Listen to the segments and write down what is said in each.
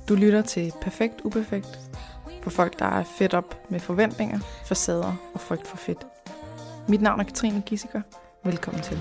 Du lytter til Perfekt Uperfekt for folk, der er fedt op med forventninger, facader og frygt for fedt. Mit navn er Katrine Gissiker. Velkommen til.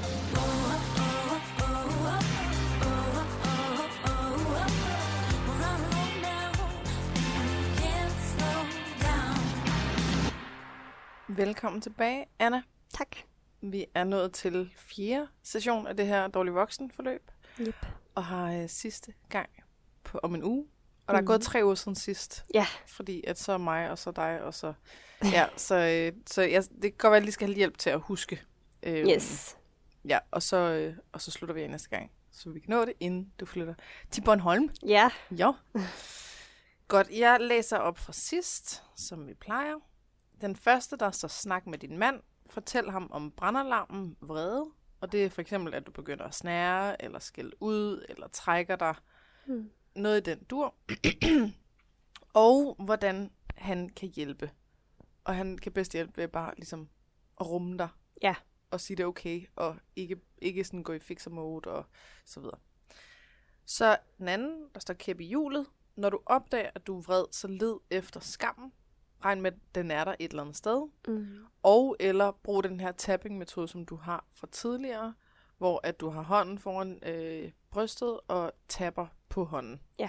Velkommen tilbage, Anna. Tak. Vi er nået til 4. session af det her dårlig voksen forløb. Yep. Og har sidste gang om en uge. Og der er gået 3 uger siden sidst. Ja. Fordi at så er mig, og så dig, og så... Ja, det kan godt være, at jeg lige skal have hjælp til at huske. Yes. Ja, og så slutter vi af næste gang. Så vi kan nå det, inden du flytter til Bornholm. Ja. Jo. Godt, jeg læser op fra sidst, som vi plejer. Den første, der står snak med din mand. Fortæl ham om brandalarmen vrede. Og det er for eksempel, at du begynder at snære, eller skælde ud, eller trækker dig. Noget i den dur. Og hvordan han kan hjælpe. Og han kan bedst hjælpe ved bare ligesom at rumme dig. Ja. Og sige det okay, og ikke sådan gå i fixer-mode og så videre. Så den anden, der står kæp i hjulet. Når du opdager, at du er vred, så led efter skammen. Regn med, at den er der et eller andet sted. Og eller brug den her tapping-metode, som du har fra tidligere, hvor at du har hånden foran brystet og tapper på hånden. Ja.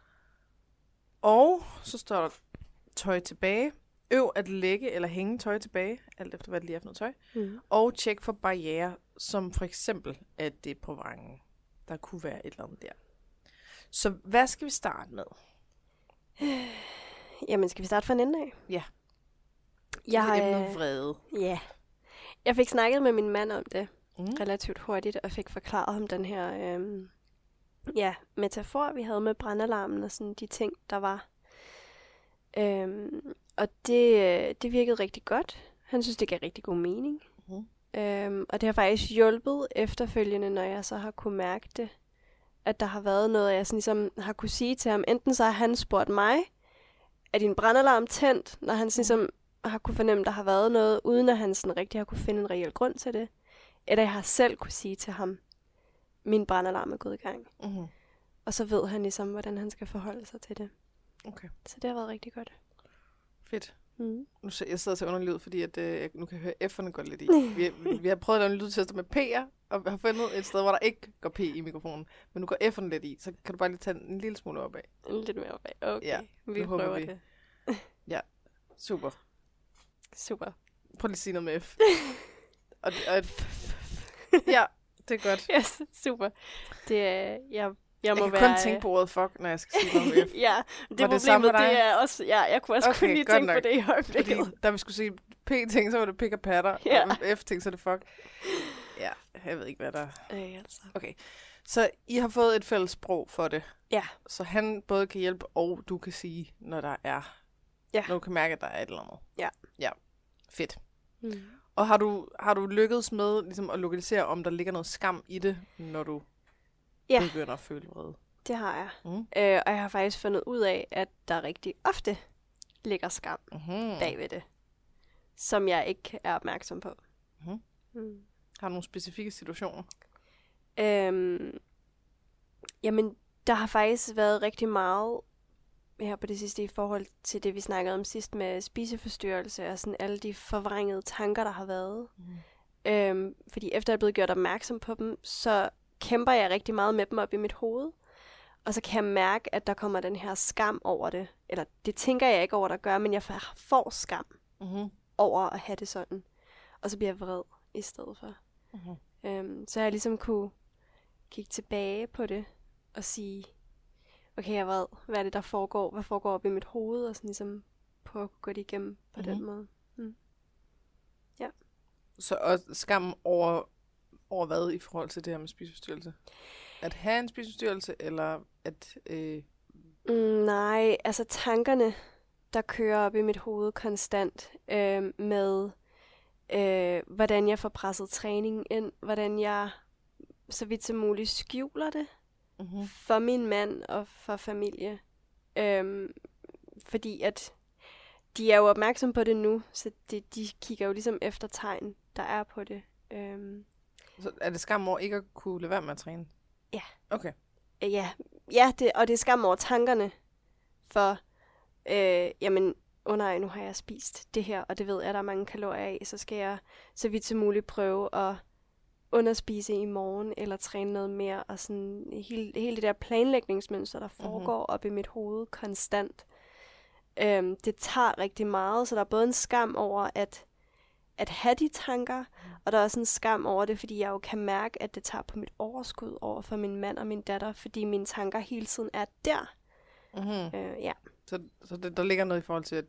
Og så står der tøj tilbage. Øv at lægge eller hænge tøj tilbage, alt efter hvad det lige er for noget tøj. Og tjek for barrierer, som for eksempel, at det er på vrangen. Der kunne være et eller andet der. Så hvad skal vi starte med? Jamen, skal vi starte fra en ende af? Ja. Jeg har emnet vrede. Ja. Jeg fik snakket med min mand om det relativt hurtigt, og fik forklaret ham den her metafor, vi havde med brandalarmen og sådan de ting, der var. Og det virkede rigtig godt. Han synes, det gav rigtig god mening. Og det har faktisk hjulpet efterfølgende, når jeg så har kunne mærke det, at der har været noget, jeg sådan ligesom har kunne sige til ham. Enten så har han spurgt mig, er din brandalarm tændt, når han sådan ligesom har kunne fornemme, at der har været noget, uden at han sådan rigtig har kunne finde en reel grund til det. Eller jeg har selv kunne sige til ham, min brandalarm er gået i gang. Og så ved han ligesom, hvordan han skal forholde sig til det. Okay. Så det har været rigtig godt. Fedt. Jeg sidder til underlivet, fordi at, nu kan jeg høre F'erne gå lidt i. Vi har prøvet at lave en lydtester med P'er, og har fundet et sted, hvor der ikke går P i mikrofonen. Men nu går F'erne lidt i, så kan du bare lige tage en lille smule opad. Lidt mere opad. Okay, ja, vi prøver det. Ja, super. Super. Prøv lige at sige noget med F. Ja, det er godt. Yes, super. Det er... Jeg kan kun tænke på ordet fuck, når jeg skal sige noget med F. Ja, det problemet, det er også... Ja, jeg kunne også okay, kun lige tænke nok. på det i øjeblikket. Fordi da vi skulle sige P-ting, så var det pik og patter, og F-ting, så er det fuck. Ja, jeg ved ikke, hvad der er. Altså. Okay, så I har fået et fælles sprog for det. Ja. Så han både kan hjælpe, og du kan sige, når der er... Ja. Når du kan mærke, at der er et eller andet. Ja. Ja, fedt. Og har du lykkedes med ligesom, at lokalisere, om der ligger noget skam i det, når du begynder at føle vrede? Det har jeg. Og jeg har faktisk fundet ud af, at der rigtig ofte ligger skam bagved det, som jeg ikke er opmærksom på. Har du nogle specifikke situationer? Jamen, der har faktisk været rigtig meget her på det sidste i forhold til det, vi snakkede om sidst med spiseforstyrrelse og sådan alle de forvrængede tanker, der har været. Fordi efter jeg er blevet gjort opmærksom på dem, så kæmper jeg rigtig meget med dem op i mit hoved. Og så kan jeg mærke, at der kommer den her skam over det. Eller det tænker jeg ikke over, der gør, men jeg får skam over at have det sådan. Og så bliver jeg vred i stedet for. Så jeg ligesom kunne kigge tilbage på det og sige, okay, jeg er vred. Hvad er det, der foregår? Hvad foregår op i mit hoved? Og sådan ligesom prøve at gå det igennem på den måde. Ja. Så og skam over hvad i forhold til det her med spiseforstyrrelse? At have en spiseforstyrrelse, eller at... Nej, altså tankerne, der kører op i mit hoved konstant med, hvordan jeg får presset træningen ind, hvordan jeg så vidt som muligt skjuler det for min mand og for familie. Fordi at de er jo opmærksomme på det nu, så de kigger jo ligesom efter tegn, der er på det. Så er det skam over ikke at kunne lade være med at træne? Ja. Okay. Og det er skam over tankerne, for, jamen, nej, nu har jeg spist det her, og det ved jeg, der er mange kalorier af, så skal jeg så vidt som muligt prøve at underspise i morgen, eller træne noget mere, og sådan hele det der planlægningsmønster, der foregår op i mit hoved konstant. Det tager rigtig meget, så der er både en skam over at have de tanker, og der er også en skam over det, fordi jeg jo kan mærke, at det tager på mit overskud over for min mand og min datter, fordi mine tanker hele tiden er der. Ja. Så der ligger noget i forhold til,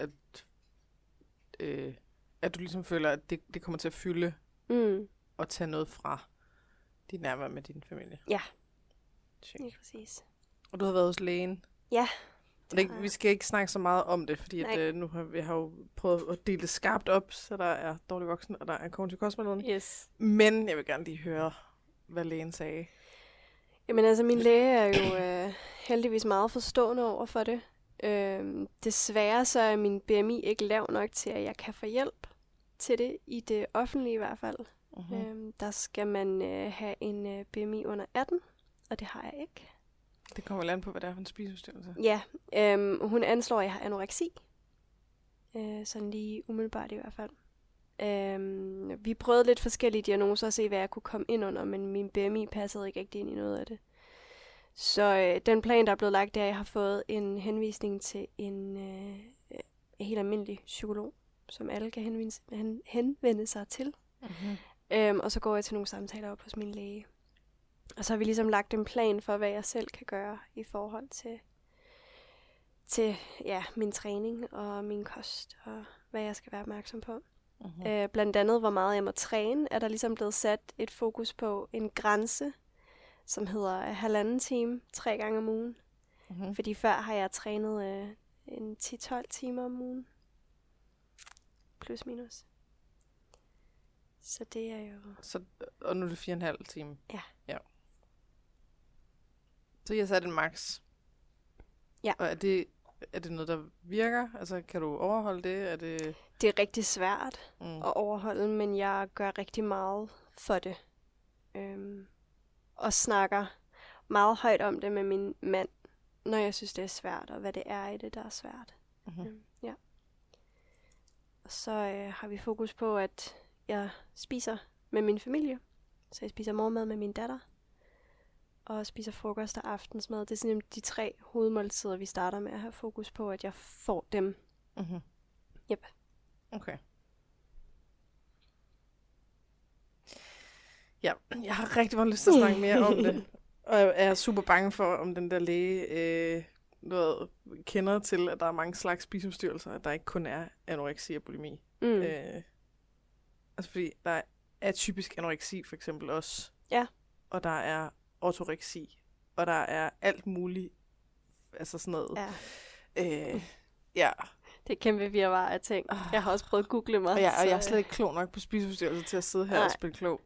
at du ligesom føler, at det kommer til at fylde og tage noget fra dit nærvær med din familie. Ja, lige præcis. Og du har været hos lægen? Ja. Vi skal ikke snakke så meget om det, fordi at, nu har vi jo prøvet at dele det skarpt op, så der er dårlig voksen, og der er kognitiv kostvejledning. Yes. Men jeg vil gerne lige høre, hvad lægen sagde. Jamen altså, min læge er jo heldigvis meget forstående over for det. Desværre så er min BMI ikke lav nok til, at jeg kan få hjælp til det, i det offentlige i hvert fald. Der skal man have en BMI under 18, og det har jeg ikke. Det kommer vel an på, hvad det er for en spiseforstyrrelse. Ja, hun anslår, at jeg har anoreksi. Sådan lige umiddelbart i hvert fald. Vi prøvede lidt forskellige diagnoser at se, hvad jeg kunne komme ind under, men min BMI passede ikke rigtig ind i noget af det. Så den plan, der er blevet lagt, det er, at jeg har fået en henvisning til en helt almindelig psykolog, som alle kan henvende sig til. Og så går jeg til nogle samtaler op hos min læge. Og så har vi ligesom lagt en plan for, hvad jeg selv kan gøre i forhold til min træning og min kost, og hvad jeg skal være opmærksom på. Blandt andet, hvor meget jeg må træne, er der ligesom blevet sat et fokus på en grænse, som hedder 1,5 time, 3 gange om ugen. Fordi før har jeg trænet en 10-12 timer om ugen. Plus minus. Så det er jo... Og nu er det 4,5 timer? Ja. Så jeg har sat en max? Ja. Og er det noget, der virker? Altså, kan du overholde det? Det er rigtig svært at overholde, men jeg gør rigtig meget for det. Og snakker meget højt om det med min mand, når jeg synes, det er svært, og hvad det er i det, der er svært. Ja. Og så har vi fokus på, at jeg spiser med min familie. Så jeg spiser morgenmad med min datter. Og spiser frokost og aftensmad. Det er sådan de 3 hovedmåltider, vi starter med at have fokus på, at jeg får dem. Yep. Okay. Ja, jeg har rigtig meget lyst til at snakke mere om det. Og jeg er super bange for, om den der læge kender til, at der er mange slags spiseforstyrrelser, at der ikke kun er anoreksi og bulimi. Altså fordi der er typisk anoreksi for eksempel også. Ja. Og der er ortoreksi. Og der er alt muligt. Altså sådan noget. Ja. Det er kæmpe virvar af ting. Jeg har også prøvet at google mig. Og jeg er slet ikke klog nok på spiseforstyrrelser til at sidde her og spille klog.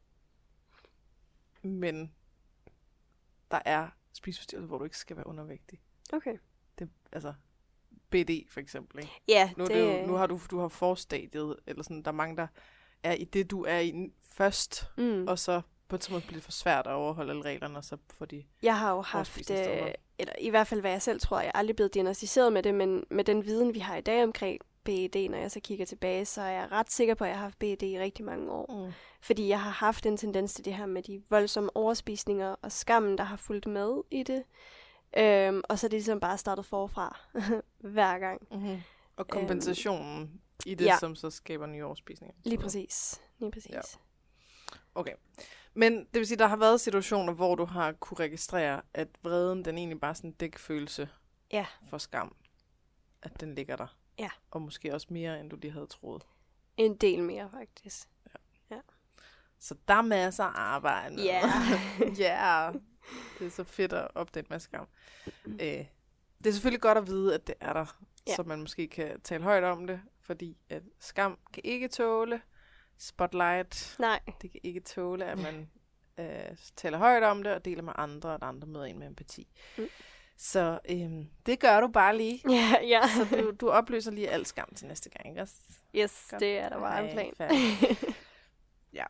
Men der er spiseforstyrrelser, hvor du ikke skal være undervægtig. Okay. Det, altså, BD for eksempel, ikke? Ja, nu har du har forstadiet, eller sådan, der er mange, der er i det, du er i først, og så på et tidspunkt bliver det for svært at overholde alle reglerne, og så får de... Jeg har jo haft, eller i hvert fald hvad jeg selv tror, jeg er aldrig blevet diagnosticeret med det, men med den viden, vi har i dag omkring BED, når jeg så kigger tilbage, så er jeg ret sikker på, at jeg har haft BED i rigtig mange år. Fordi jeg har haft en tendens til det her med de voldsomme overspisninger og skammen, der har fulgt med i det. Og så er det ligesom bare startet forfra hver gang. Og kompensationen i det, som så skaber nye overspisninger. Lige præcis. Ja. Okay. Men det vil sige, der har været situationer, hvor du har kunne registrere, at vreden, den egentlig bare er sådan en dækfølelse for skam. At den ligger der. Ja. Og måske også mere, end du lige havde troet. En del mere, faktisk. Ja. Så der er masser af arbejde. Ja. Det er så fedt at opdage en masse skam. Det er selvfølgelig godt at vide, at det er der. Så man måske kan tale højt om det. Fordi at skam kan ikke tåle spotlight. Nej. Det kan ikke tåle, at man taler højt om det og deler med andre, og at andre møder en med empati. Så det gør du bare lige. Ja. Så du opløser lige al skam til næste gang, ikke? Yes, godt. Det er der bare en plan. Ja.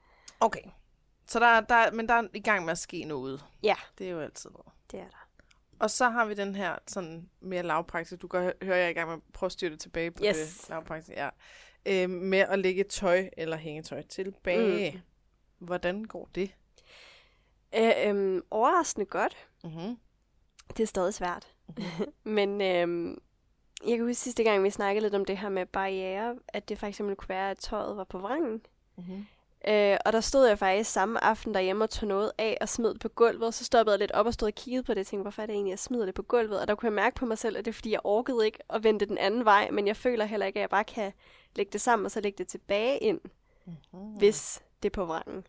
Okay. Så men der er i gang med at ske noget. Ja. Det er jo altid noget. Det er der. Og så har vi den her sådan mere lavpraksis. Du kan høre, jeg er i gang med at prøve at styre det tilbage på det lavpraksis. Ja. Med at lægge tøj eller hængetøj tilbage. Hvordan går det? Overraskende godt. Mm-hmm. Det er stadig svært. Mm-hmm. Men jeg kan huske sidste gang, vi snakkede lidt om det her med barriere, at det for eksempel kunne være, at tøjet var på vrangen. Mm-hmm. Og der stod jeg faktisk samme aften derhjemme og tog noget af og smed det på gulvet. Så stoppede jeg lidt op og stod og kiggede på det og tænkte, hvorfor er det egentlig, jeg smider det på gulvet? Og der kunne jeg mærke på mig selv, at det er, fordi jeg orkede ikke at vende den anden vej. Men jeg føler heller ikke, at jeg bare kan lægge det sammen og så lægge det tilbage ind, hvis det er på vrangen.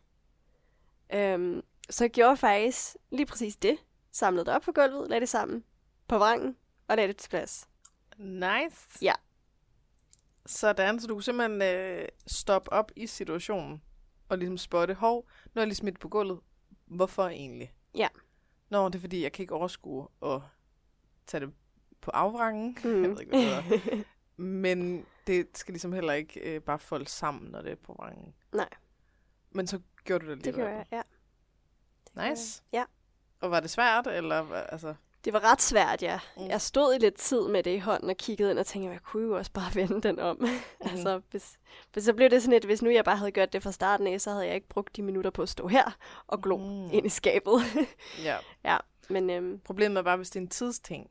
Så jeg gjorde faktisk lige præcis det. Samlede det op på gulvet, lagde det sammen på vrangen og lagde det til plads. Nice. Ja. Sådan, så du kunne simpelthen stoppe op i situationen og ligesom spotte, hov, nu er jeg lige smidt på gulvet. Hvorfor egentlig? Ja. Nå, det er fordi, jeg kan ikke overskue at tage det på afvrangen. Jeg ved ikke, hvad det er. Men det skal ligesom heller ikke bare folde sammen, når det er på vrangen. Nej. Men så gjorde du det alligevel. Det gjorde jeg, ja. Nice. Ja. Og var det svært, eller altså? Det var ret svært, ja. Jeg stod i lidt tid med det i hånden og kiggede ind og tænkte, jeg kunne jo også bare vende den om. Altså, så blev det sådan lidt, hvis nu jeg bare havde gjort det fra starten af, så havde jeg ikke brugt de minutter på at stå her og glo ind i skabet. Ja. Ja, men problemet er bare, hvis det er en tidsting,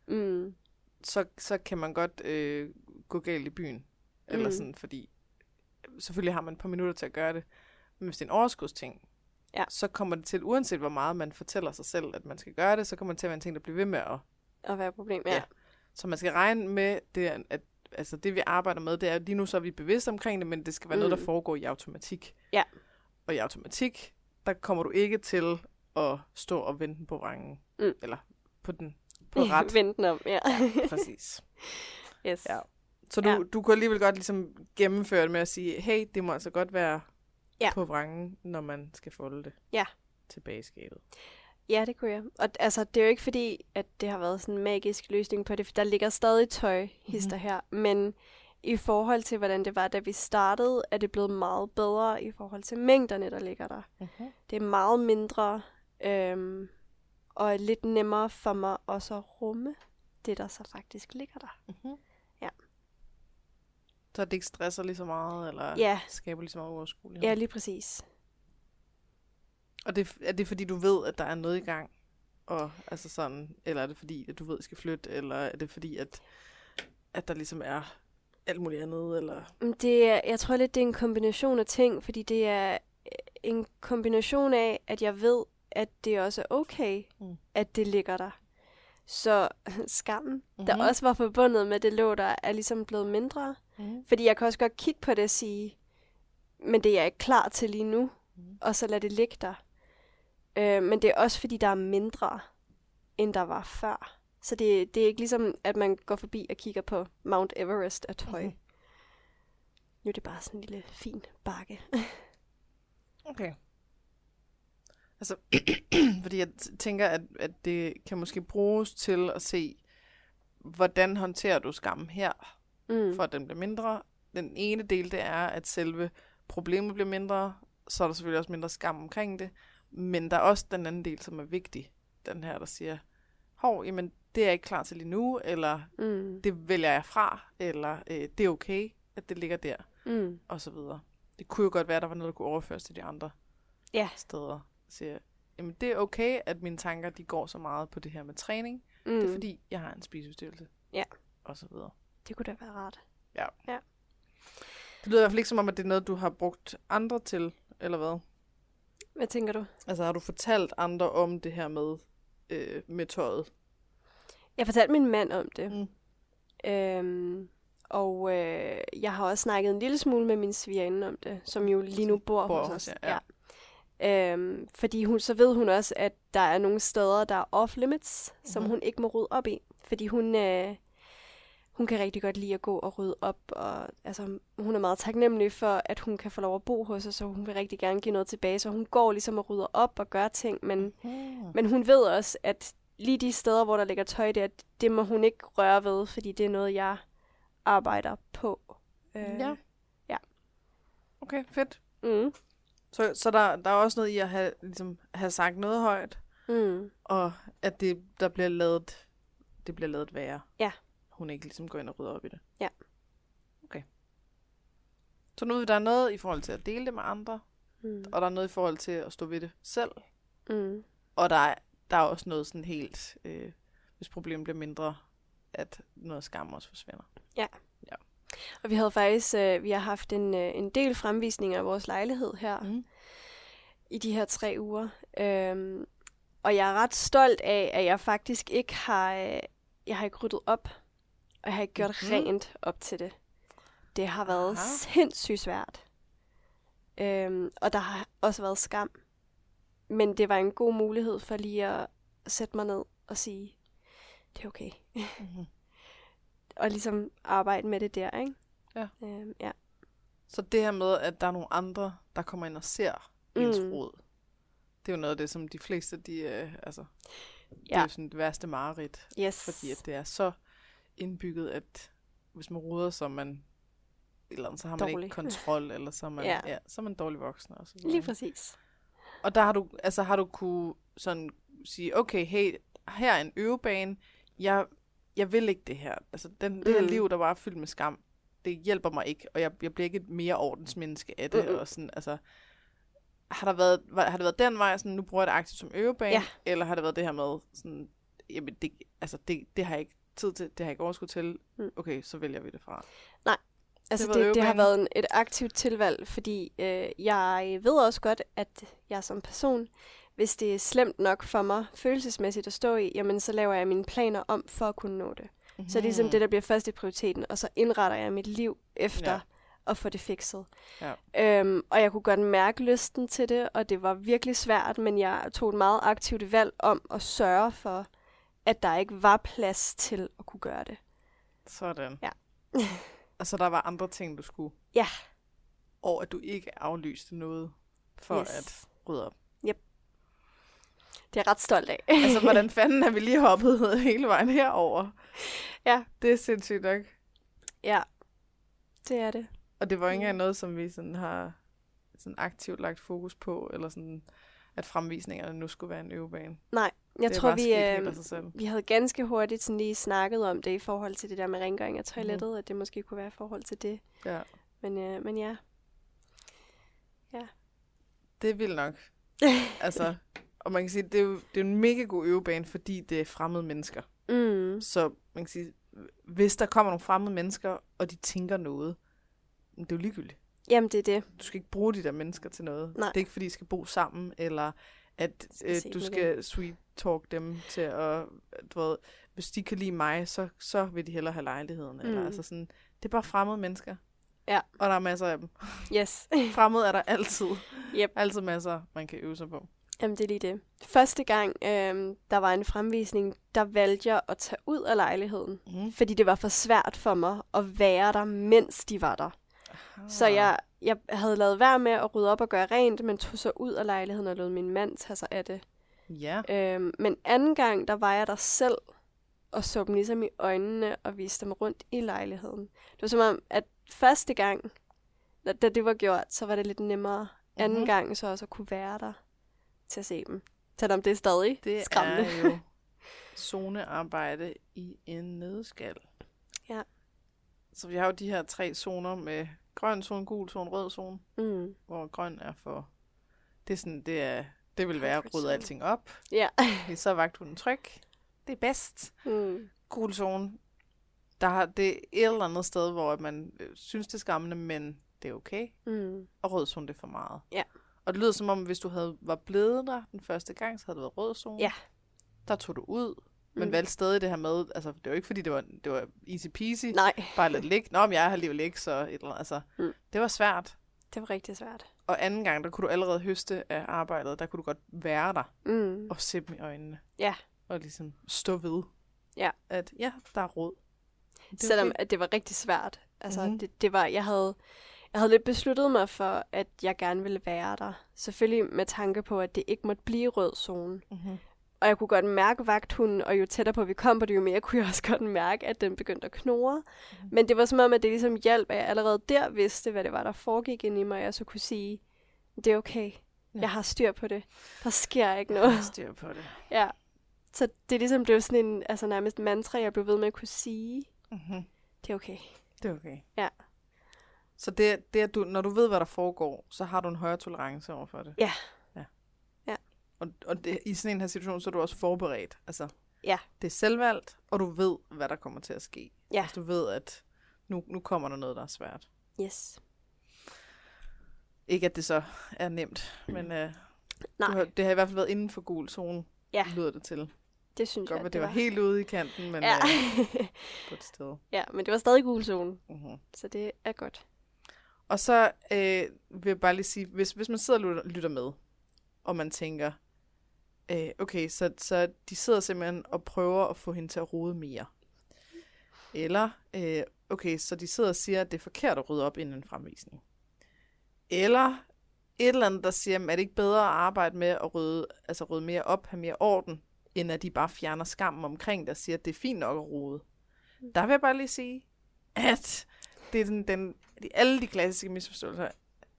så kan man godt gå galt i byen. Eller sådan, fordi selvfølgelig har man et par minutter til at gøre det. Men hvis det er en overskudsting, så kommer det til, uanset hvor meget man fortæller sig selv, at man skal gøre det, så kommer det til at være en ting, der bliver ved med at være et problem, ja. Så man skal regne med, det, at altså det vi arbejder med, det er, lige nu så er vi bevidste omkring det, men det skal være noget, der foregår i automatik. Ja. Og i automatik, der kommer du ikke til at stå og vente på vrangen. Eller på ret. Vente den om, ja. Ja, præcis. Yes. Ja. Så du kunne alligevel godt ligesom gennemføre det med at sige, hey, det må altså godt være på vrangen, når man skal folde det tilbage i skabet. Ja, det kunne jeg. Og altså, det er jo ikke fordi, at det har været sådan en magisk løsning på det, for der ligger stadig tøjhister her. Men i forhold til, hvordan det var, da vi startede, er det blevet meget bedre i forhold til mængderne, der ligger der. Det er meget mindre, og er lidt nemmere for mig også at rumme det, der så faktisk ligger der. Ja. Så det ikke stresser lige så meget, eller skaber lige så meget uoverskuelighed? Ja, lige præcis. Og er det fordi, du ved, at der er noget i gang? Og, altså sådan, eller er det fordi, at du ved, at skal flytte? Eller er det fordi, at der ligesom er alt muligt andet? Eller? Jeg tror lidt, det er en kombination af ting, fordi det er en kombination af, at jeg ved, at det også er okay, at det ligger der. Så skammen, der også var forbundet med det lå der, er ligesom blevet mindre. Fordi jeg kan også godt kigge på det og sige, men det er jeg ikke klar til lige nu, og så lad det ligge der. Men det er også fordi, der er mindre, end der var før. Så det er ikke ligesom, at man går forbi og kigger på Mount Everest af tøj. Nu er det bare sådan en lille, fin bakke. Okay. Altså, fordi jeg tænker, at det kan måske bruges til at se, hvordan håndterer du skammen her, for at den bliver mindre. Den ene del, det er, at selve problemet bliver mindre, så er der selvfølgelig også mindre skam omkring det, men der er også den anden del, som er vigtig. Den her, der siger, jamen, det er jeg ikke klar til lige nu, eller det vælger jeg fra, eller det er okay, at det ligger der, og så videre. Det kunne jo godt være, at der var noget, der kunne overføres til de andre steder. Siger, jamen, det er okay, at mine tanker, de går så meget på det her med træning. Det er fordi, jeg har en spiseforstyrrelse. Ja. Og så videre. Det kunne da være rart. Ja. Det lyder i hvert fald ikke som om, at det er noget, du har brugt andre til, eller hvad? Hvad tænker du? Altså, har du fortalt andre om det her med tøjet? Jeg fortalte min mand om det. Og jeg har også snakket en lille smule med min svigerinde om det, som jo lige nu bor hos os. Ja. Fordi så ved hun også, at der er nogle steder, der er off-limits, som hun ikke må rydde op i. Fordi hun kan rigtig godt lide at gå og rydde op. Og, altså, hun er meget taknemmelig for, at hun kan få lov at bo hos os, så hun vil rigtig gerne give noget tilbage. Så hun går ligesom og rydder op og gør ting. Men hun ved også, at lige de steder, hvor der ligger tøj, det må hun ikke røre ved, fordi det er noget, jeg arbejder på. Ja. Okay, fedt. Mm. Så der er også noget i at have sagt noget højt, og at det bliver lavet værre. Ja. Hun ikke ligesom går ind og rydder op i det. Ja. Okay. Så nu der er noget i forhold til at dele det med andre, og der er noget i forhold til at stå ved det selv, og der er også noget sådan helt, hvis problemet bliver mindre, at noget skam også forsvinder. Ja. Og vi havde faktisk, vi har haft en del fremvisninger af vores lejlighed her i de her 3 uger. Og jeg er ret stolt af, at jeg faktisk ikke har ryddet op, og jeg har ikke gjort rent op til det. Det har været sindssygt svært. Og der har også været skam. Men det var en god mulighed for lige at sætte mig ned og sige, det er okay. Og ligesom arbejde med det der, ikke? Ja. Ja. Så det her med, at der er nogle andre, der kommer ind og ser ens rod, det er jo noget af det, som de fleste, det er jo sådan det værste mareridt. Yes. Fordi at det er så indbygget, at hvis man roder, så man eller andet, så har man dårlig. Ikke kontrol, eller så er man, så er man dårlig voksen. Og så lige præcis. Og der har du kunne sådan sige, okay, hey, her er en øvebane, jeg vil ikke det her. Altså, det her liv, der var fyldt med skam, det hjælper mig ikke, og jeg bliver ikke et mere ordensmenneske af det. Og sådan, altså, har det været den vej, sådan, nu bruger jeg det aktivt som øvebane, eller har det været det her med, sådan, jamen, det har jeg ikke tid til, det har jeg ikke overskud til, okay, så vælger vi det fra. Nej, altså det har været et aktivt tilvalg, fordi jeg ved også godt, at jeg som person, hvis det er slemt nok for mig følelsesmæssigt at stå i, jamen så laver jeg mine planer om for at kunne nå det. Så det er ligesom det, der bliver først i prioriteten, og så indretter jeg mit liv efter at få det fikset. Ja. Og jeg kunne godt mærke lysten til det, og det var virkelig svært, men jeg tog et meget aktivt valg om at sørge for, at der ikke var plads til at kunne gøre det. Sådan. Ja. Altså der var andre ting, du skulle? Ja. Og at du ikke aflyste noget for at rydde op? Yep. Det er jeg ret stolt af. Altså, hvordan fanden er vi lige hoppet hele vejen herover? Ja. Det er sindssygt nok. Ja, det er det. Og det var ikke engang noget, som vi sådan har sådan aktivt lagt fokus på, eller sådan, at fremvisningerne nu skulle være en øvebane. Nej, jeg tror, vi havde ganske hurtigt sådan lige snakket om det i forhold til det der med rengøring af toilettet, at det måske kunne være i forhold til det. Ja. Men ja. Ja. Det er vildt nok. Altså, og man kan sige, det er jo en mega god øvebane, fordi det er fremmede mennesker. Så man kan sige, hvis der kommer nogle fremmede mennesker, og de tænker noget, det er jo ligegyldigt. Jamen, det er det. Du skal ikke bruge de der mennesker til noget. Nej. Det er ikke, fordi de skal bo sammen, eller at du skal sweet talk dem til at, du ved, hvis de kan lide mig, så vil de hellere have lejligheden. Eller, altså sådan, det er bare fremmede mennesker. Ja. Og der er masser af dem. Yes. Fremmede er der altid. Yep. Altid masser, man kan øve sig på. Jamen, det er lige det. Første gang, der var en fremvisning, der valgte jeg at tage ud af lejligheden. Fordi det var for svært for mig at være der, mens de var der. Aha. Så jeg havde lavet være med at rydde op og gøre rent, men tog så ud af lejligheden og lod min mand tage sig af det. Ja. Men anden gang, der var jeg der selv og så dem ligesom i øjnene og viste dem rundt i lejligheden. Det var som om, at første gang, da det var gjort, så var det lidt nemmere. Anden gang så også at kunne være der til at se dem. Selvom det er stadig skræmmende. Det er jo zonearbejde i en nøddeskal. Ja. Så vi har jo de her 3 zoner med grøn zone, gul zone, rød zone. Hvor grøn er for... Det er sådan, det vil være at rydde alting op. Ja. Så er vagthunden tryg. Det er bedst. Gul zone, der har det et eller andet sted, hvor man synes, det er skræmmende, men det er okay. Og rød zone, det er for meget. Ja. Og det lyder som om, hvis du var blevet der den første gang, så havde det været rød zone. Ja. Der tog du ud, men valgte stadig det her med, altså det var ikke fordi, det var easy peasy. Nej. Bare lidt ligge. Nå, men jeg er alligevel ikke, så et eller andet. Altså, det var svært. Det var rigtig svært. Og anden gang, der kunne du allerede høste af arbejdet, der kunne du godt være der og se dem i øjnene. Ja. Og ligesom stå ved, at der er råd. Selvom at det var rigtig svært. Altså, det var, jeg havde lidt besluttet mig for, at jeg gerne ville være der. Selvfølgelig med tanke på, at det ikke måtte blive rød zone. Og jeg kunne godt mærke vagthunden, og jo tættere på vi kom på det, jo mere kunne jeg også godt mærke, at den begyndte at knurre. Men det var som om, at det ligesom hjalp, at jeg allerede der vidste, hvad det var, der foregik ind i mig, og jeg så kunne sige, det er okay. Ja. Jeg har styr på det. Der sker ikke noget. Jeg har styr på det. Ja. Så det er ligesom blevet sådan en, altså nærmest mantra, jeg blev ved med at kunne sige. Mm-hmm. Det er okay. Det er okay. Ja. Så det at du, når du ved, hvad der foregår, så har du en højere tolerance overfor det? Ja. Ja. Ja. Og det, i sådan en her situation, så er du også forberedt. Altså, Ja. det er selvvalgt, og du ved, hvad der kommer til at ske. Ja. Altså, du ved, at nu kommer der noget, der er svært. Yes. Ikke, at det så er nemt, men Nej. det har i hvert fald været inden for gul zone, Ja. lyder det til. Det synes Godt, jeg, at det var helt ude i kanten, men Ja. på et sted. Ja, men det var stadig gul zone, Mm-hmm. så det er godt. Og så vil jeg bare lige sige, hvis man sidder og lytter med, og man tænker, okay, så de sidder simpelthen og prøver at få hende til at rode mere. Eller, okay, så de sidder og siger, at det er forkert at rydde op inden en fremvisning. Eller et eller andet, der siger, er det ikke bedre at arbejde med at rydde mere op, have mere orden, end at de bare fjerner skammen omkring det og siger, at det er fint nok at rode. Der vil jeg bare lige sige, at det er alle de klassiske misforståelser.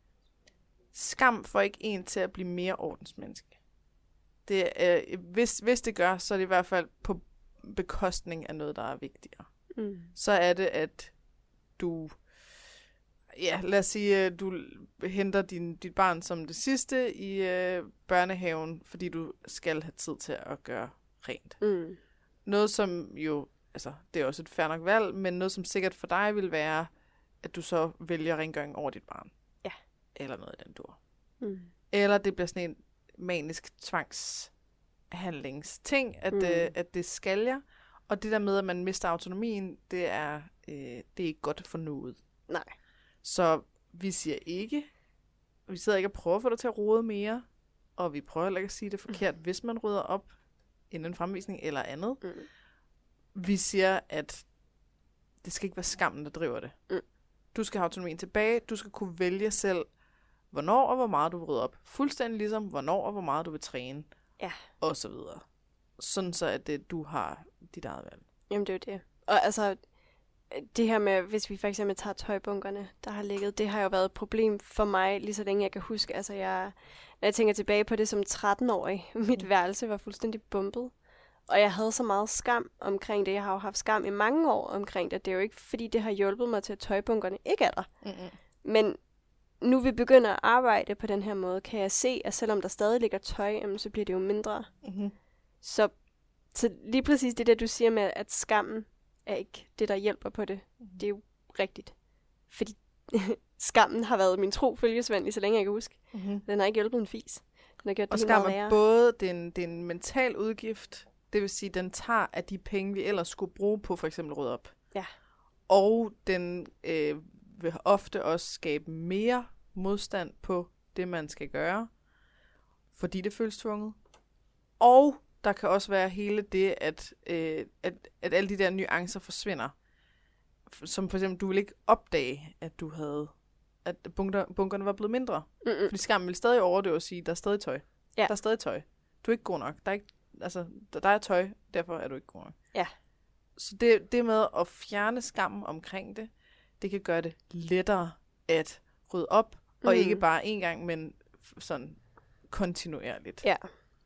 Skam får ikke en til at blive mere ordensmenneske. Det, hvis det gør, så er det i hvert fald på bekostning af noget, der er vigtigere. Mm. Så er det, at du, lad os sige, du henter dit barn som det sidste i børnehaven, fordi du skal have tid til at gøre rent. Mm. Noget, som jo, altså, det er også et fair nok valg, men noget, som sikkert for dig vil være, at du så vælger rengøring over dit barn. Ja. Eller noget i den dur. Mm. Eller det bliver sådan en manisk tvangshandlingsting, at det skal jeg. Og det der med, at man mister autonomien, det er ikke godt for noget. Nej. Så vi siger ikke, vi sidder ikke og prøver at få dig til at rode mere, og vi prøver heller ikke at sige det forkert, hvis man rydder op inden en fremvisning eller andet. Mm. Vi siger, at det skal ikke være skammen, der driver det. Mm. Du skal have autonomien tilbage. Du skal kunne vælge selv, hvornår og hvor meget du vil rydde op. Fuldstændig ligesom, hvornår og hvor meget du vil træne. Ja. Og så videre. Sådan så, at du har dit eget valg. Jamen, det er jo det. Og altså, det her med, hvis vi for eksempel tager tøjbunkerne, der har ligget, det har jo været et problem for mig, lige så længe jeg kan huske. Altså, når jeg tænker tilbage på det som 13-årig, mit værelse var fuldstændig bumpet. Og jeg havde så meget skam omkring det. Jeg har jo haft skam i mange år omkring det. Det er jo ikke, fordi det har hjulpet mig til, at tøjbunkerne ikke er der. Mm-hmm. Men nu vi begynder at arbejde på den her måde, kan jeg se, at selvom der stadig ligger tøj, så bliver det jo mindre. Mm-hmm. Så lige præcis det der, du siger med, at skammen er ikke det, der hjælper på det. Det er jo rigtigt. Fordi skammen har været min tro følgesvend, lige så længe jeg kan huske. Mm-hmm. Den har ikke hjulpet en fis. Den har gjort og det skam er både det er en mental udgift, det vil sige, den tager af de penge, vi ellers skulle bruge på for eksempel rydde op. Ja. Og den vil ofte også skabe mere modstand på det, man skal gøre, fordi det føles tvunget. Og der kan også være hele det, at alle de der nuancer forsvinder. Som for eksempel, du vil ikke opdage, at bunkerne var blevet mindre. Mm-mm. Fordi skammen vil stadig overdøve og sige, der er stadig tøj. Ja. Der er stadig tøj. Du er ikke god nok. Der er tøj, derfor er du ikke god nok. Ja. Så det med at fjerne skammen omkring det, det kan gøre det lettere at rydde op, og ikke bare en gang, men sådan kontinuerligt. Ja.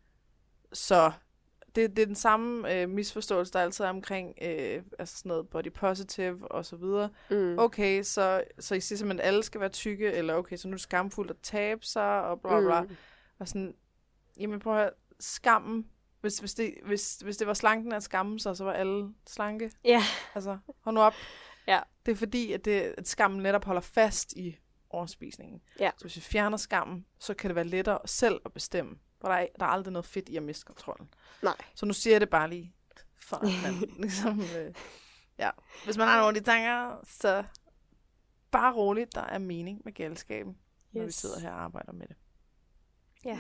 Så det er den samme misforståelse, der altid er omkring altså sådan noget body positive og så videre. Mm. Okay, så I siger simpelthen, at alle skal være tykke, eller okay, så nu er det skamfuldt at tabe sig, og bla bla. Og sådan, jamen prøv at høre, skammen, hvis det var slanken at skamme sig, så var alle slanke. Ja. Yeah. Altså, hold nu op. Ja. Det er fordi, at skammen netop holder fast i overspisningen. Ja. Så hvis vi fjerner skammen, så kan det være lettere selv at bestemme. For der er aldrig noget fedt i at miste kontrollen. Nej. Så nu siger jeg det bare lige, for at man ligesom, ja. Hvis man har nogle af de tanker, så bare roligt, der er mening med galskaben, når vi sidder her og arbejder med det. Ja.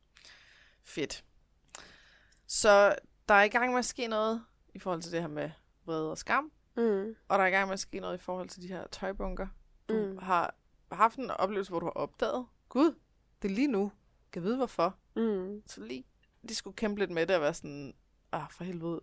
Fedt. Så der er i gang med at ske noget i forhold til det her med vrede og skam. Mm. Og der er i gang med at ske noget i forhold til de her tøjbunker. Du har haft en oplevelse, hvor du har opdaget, gud, det er lige nu. Kan jeg vide hvorfor? Mm. Så lige de skulle kæmpe lidt med det og være sådan, for helvede,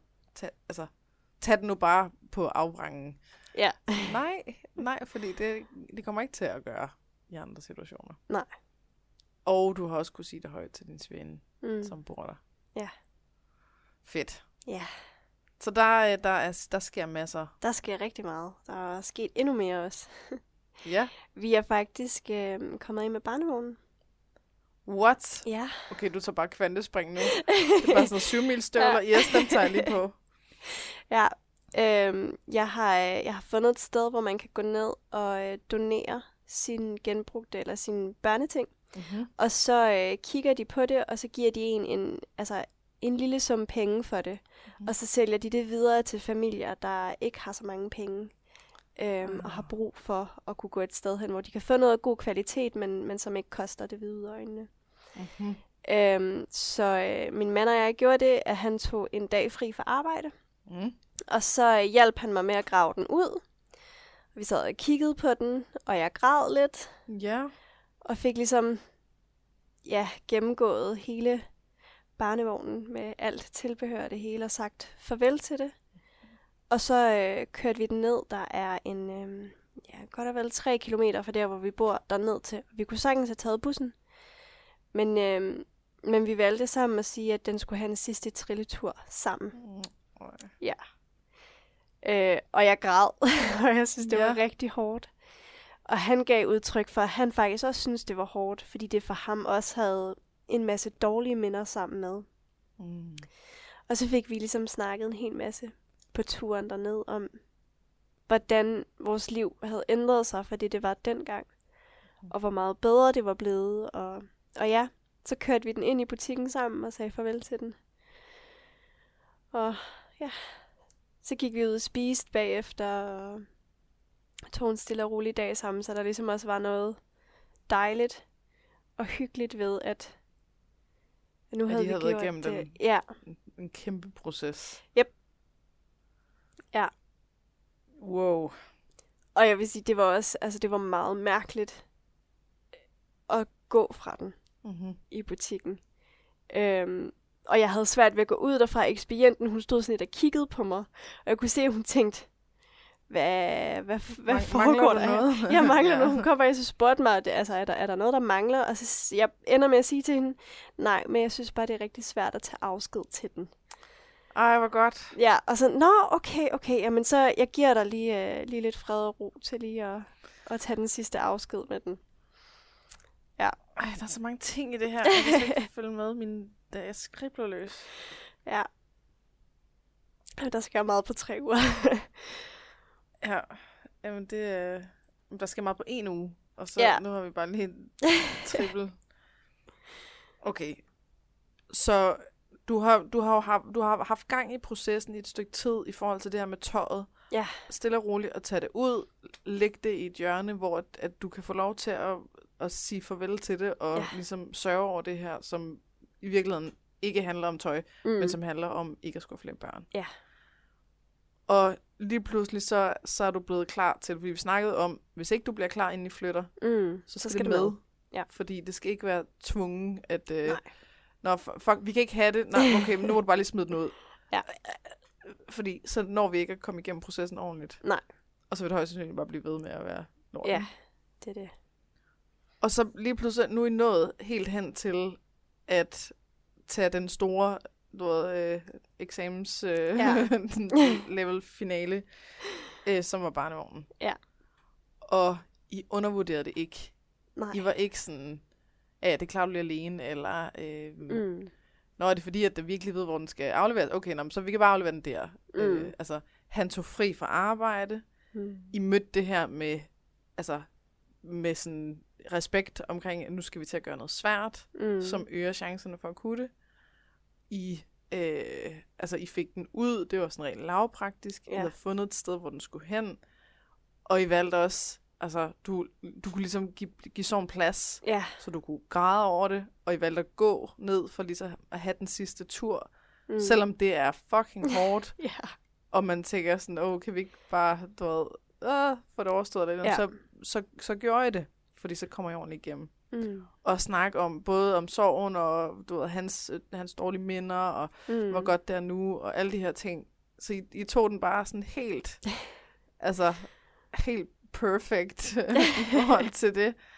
tag den nu bare på afvrangen. Ja. Nej, fordi det kommer ikke til at gøre i andre situationer. Nej. Og du har også kunne sige det højt til din svigerinde, som bor der. Ja. Fedt. Ja. Så der sker masser. Der sker rigtig meget. Der er sket endnu mere også. Ja. Vi er faktisk kommet ind med barnevognen. What? Ja. Okay, du tager bare kvantespring nu. Det er bare sådan 7 mil støvler. Ja. Yes, den tager jeg lige på. Ja. Jeg har fundet et sted, hvor man kan gå ned og donere sin genbrugte eller sine børneting. Mm-hmm. Og så kigger de på det, og så giver de en lille sum penge for det. Mm-hmm. Og så sælger de det videre til familier, der ikke har så mange penge. Og har brug for at kunne gå et sted hen, hvor de kan få noget god kvalitet, men som ikke koster det hvide øjnene. Mm-hmm. Så min mand og jeg gjorde det, at han tog en dag fri fra arbejde. Mm. Og så hjalp han mig med at grave den ud. Vi sad og kiggede på den, og jeg græd lidt. Ja. Og fik ligesom gennemgået hele barnevognen med alt tilbehør det hele og sagt farvel til det. Og så kørte vi den ned. Der er en godt og vel 3 kilometer fra der, hvor vi bor, derned til. Vi kunne sagtens have taget bussen. Men vi valgte sammen at sige, at den skulle have en sidste trilletur sammen. Ja. Og jeg græd, og jeg synes, det var rigtig hårdt. Og han gav udtryk for, at han faktisk også synes, det var hårdt, fordi det for ham også havde en masse dårlige minder sammen med. Mm. Og så fik vi ligesom snakket en hel masse på turen derned om, hvordan vores liv havde ændret sig, fordi det var dengang. Og hvor meget bedre det var blevet. Og ja, så kørte vi den ind i butikken sammen og sagde farvel til den. Og ja, så gik vi ud og spiste bagefter og tog en stille og rolig dag sammen, så der ligesom også var noget dejligt og hyggeligt ved, at nu havde vi gjort det. Ja. En kæmpe proces. Yep. Ja. Wow. Og jeg vil sige, det var også, det var meget mærkeligt at gå fra den i butikken. Og jeg havde svært ved at gå ud derfra. Ekspedienten, hun stod sådan lidt og kiggede på mig, og jeg kunne se, at hun tænkte, hvad foregår der her? Jeg mangler noget. Hun kom faktisk og spurgte mig, er der noget, der mangler? Og så jeg ender med at sige til hende, nej, men jeg synes bare, det er rigtig svært at tage afsked til den. Ej, hvor godt. Ja, og så, okay, jamen så, jeg giver dig lige lidt fred og ro til lige at tage den sidste afsked med den. Ja. Ej, der er så mange ting i det her, jeg kan ikke følge med, da jeg skribler løs. Ja. Der skal meget på 3 uger. Ja, jamen der skal meget på 1 uge, og så nu har vi bare lige trippel. Okay, så du har haft gang i processen i et stykke tid i forhold til det her med tøjet. Ja. Stille og roligt at tage det ud, lægge det i et hjørne, hvor at du kan få lov til at sige farvel til det, og ligesom sørge over det her, som i virkeligheden ikke handler om tøj, men som handler om ikke at skuffe flere børn. Ja. Og lige pludselig så er du blevet klar til, fordi vi snakkede om, hvis ikke du bliver klar, inden I flytter, så skal det med. Ja. Fordi det skal ikke være tvungen, at fuck, vi kan ikke have det. Nej, okay, men nu må du bare lige smide den ud. Ja. Fordi så når vi ikke at komme igennem processen ordentligt. Nej. Og så vil det højst sandsynligt bare blive ved med at være lorten. Ja, det er det. Og så lige pludselig, nu er I nået helt hen til at tage den store eksamens level finale, som var barnevognen. Ja. Og I undervurderede det ikke. Nej. I var ikke sådan, det er klart, du bliver alene, eller er det fordi, at det virkelig ved, hvor den skal afleveres? Okay, så vi kan bare aflevere den der. Han tog fri fra arbejde. I mødte det her med sådan respekt omkring, at nu skal vi til at gøre noget svært, som øger chancerne for at kunne det. I fik den ud, det var sådan rent lavpraktisk. I havde fundet et sted, hvor den skulle hen. Og I valgte også, du kunne ligesom give sådan en plads, så du kunne græde over det, og I valgte at gå ned for ligesom at have den sidste tur, selvom det er fucking hårdt. Og man tænker sådan, kan vi ikke bare, få det overstået, eller så gjorde I det, fordi så kommer I ordentligt igennem. Og snakke om, både om sorgen, og hans dårlige minder, og hvor godt det er nu, og alle de her ting. Så I tog den bare sådan helt perfekt i forhold til det.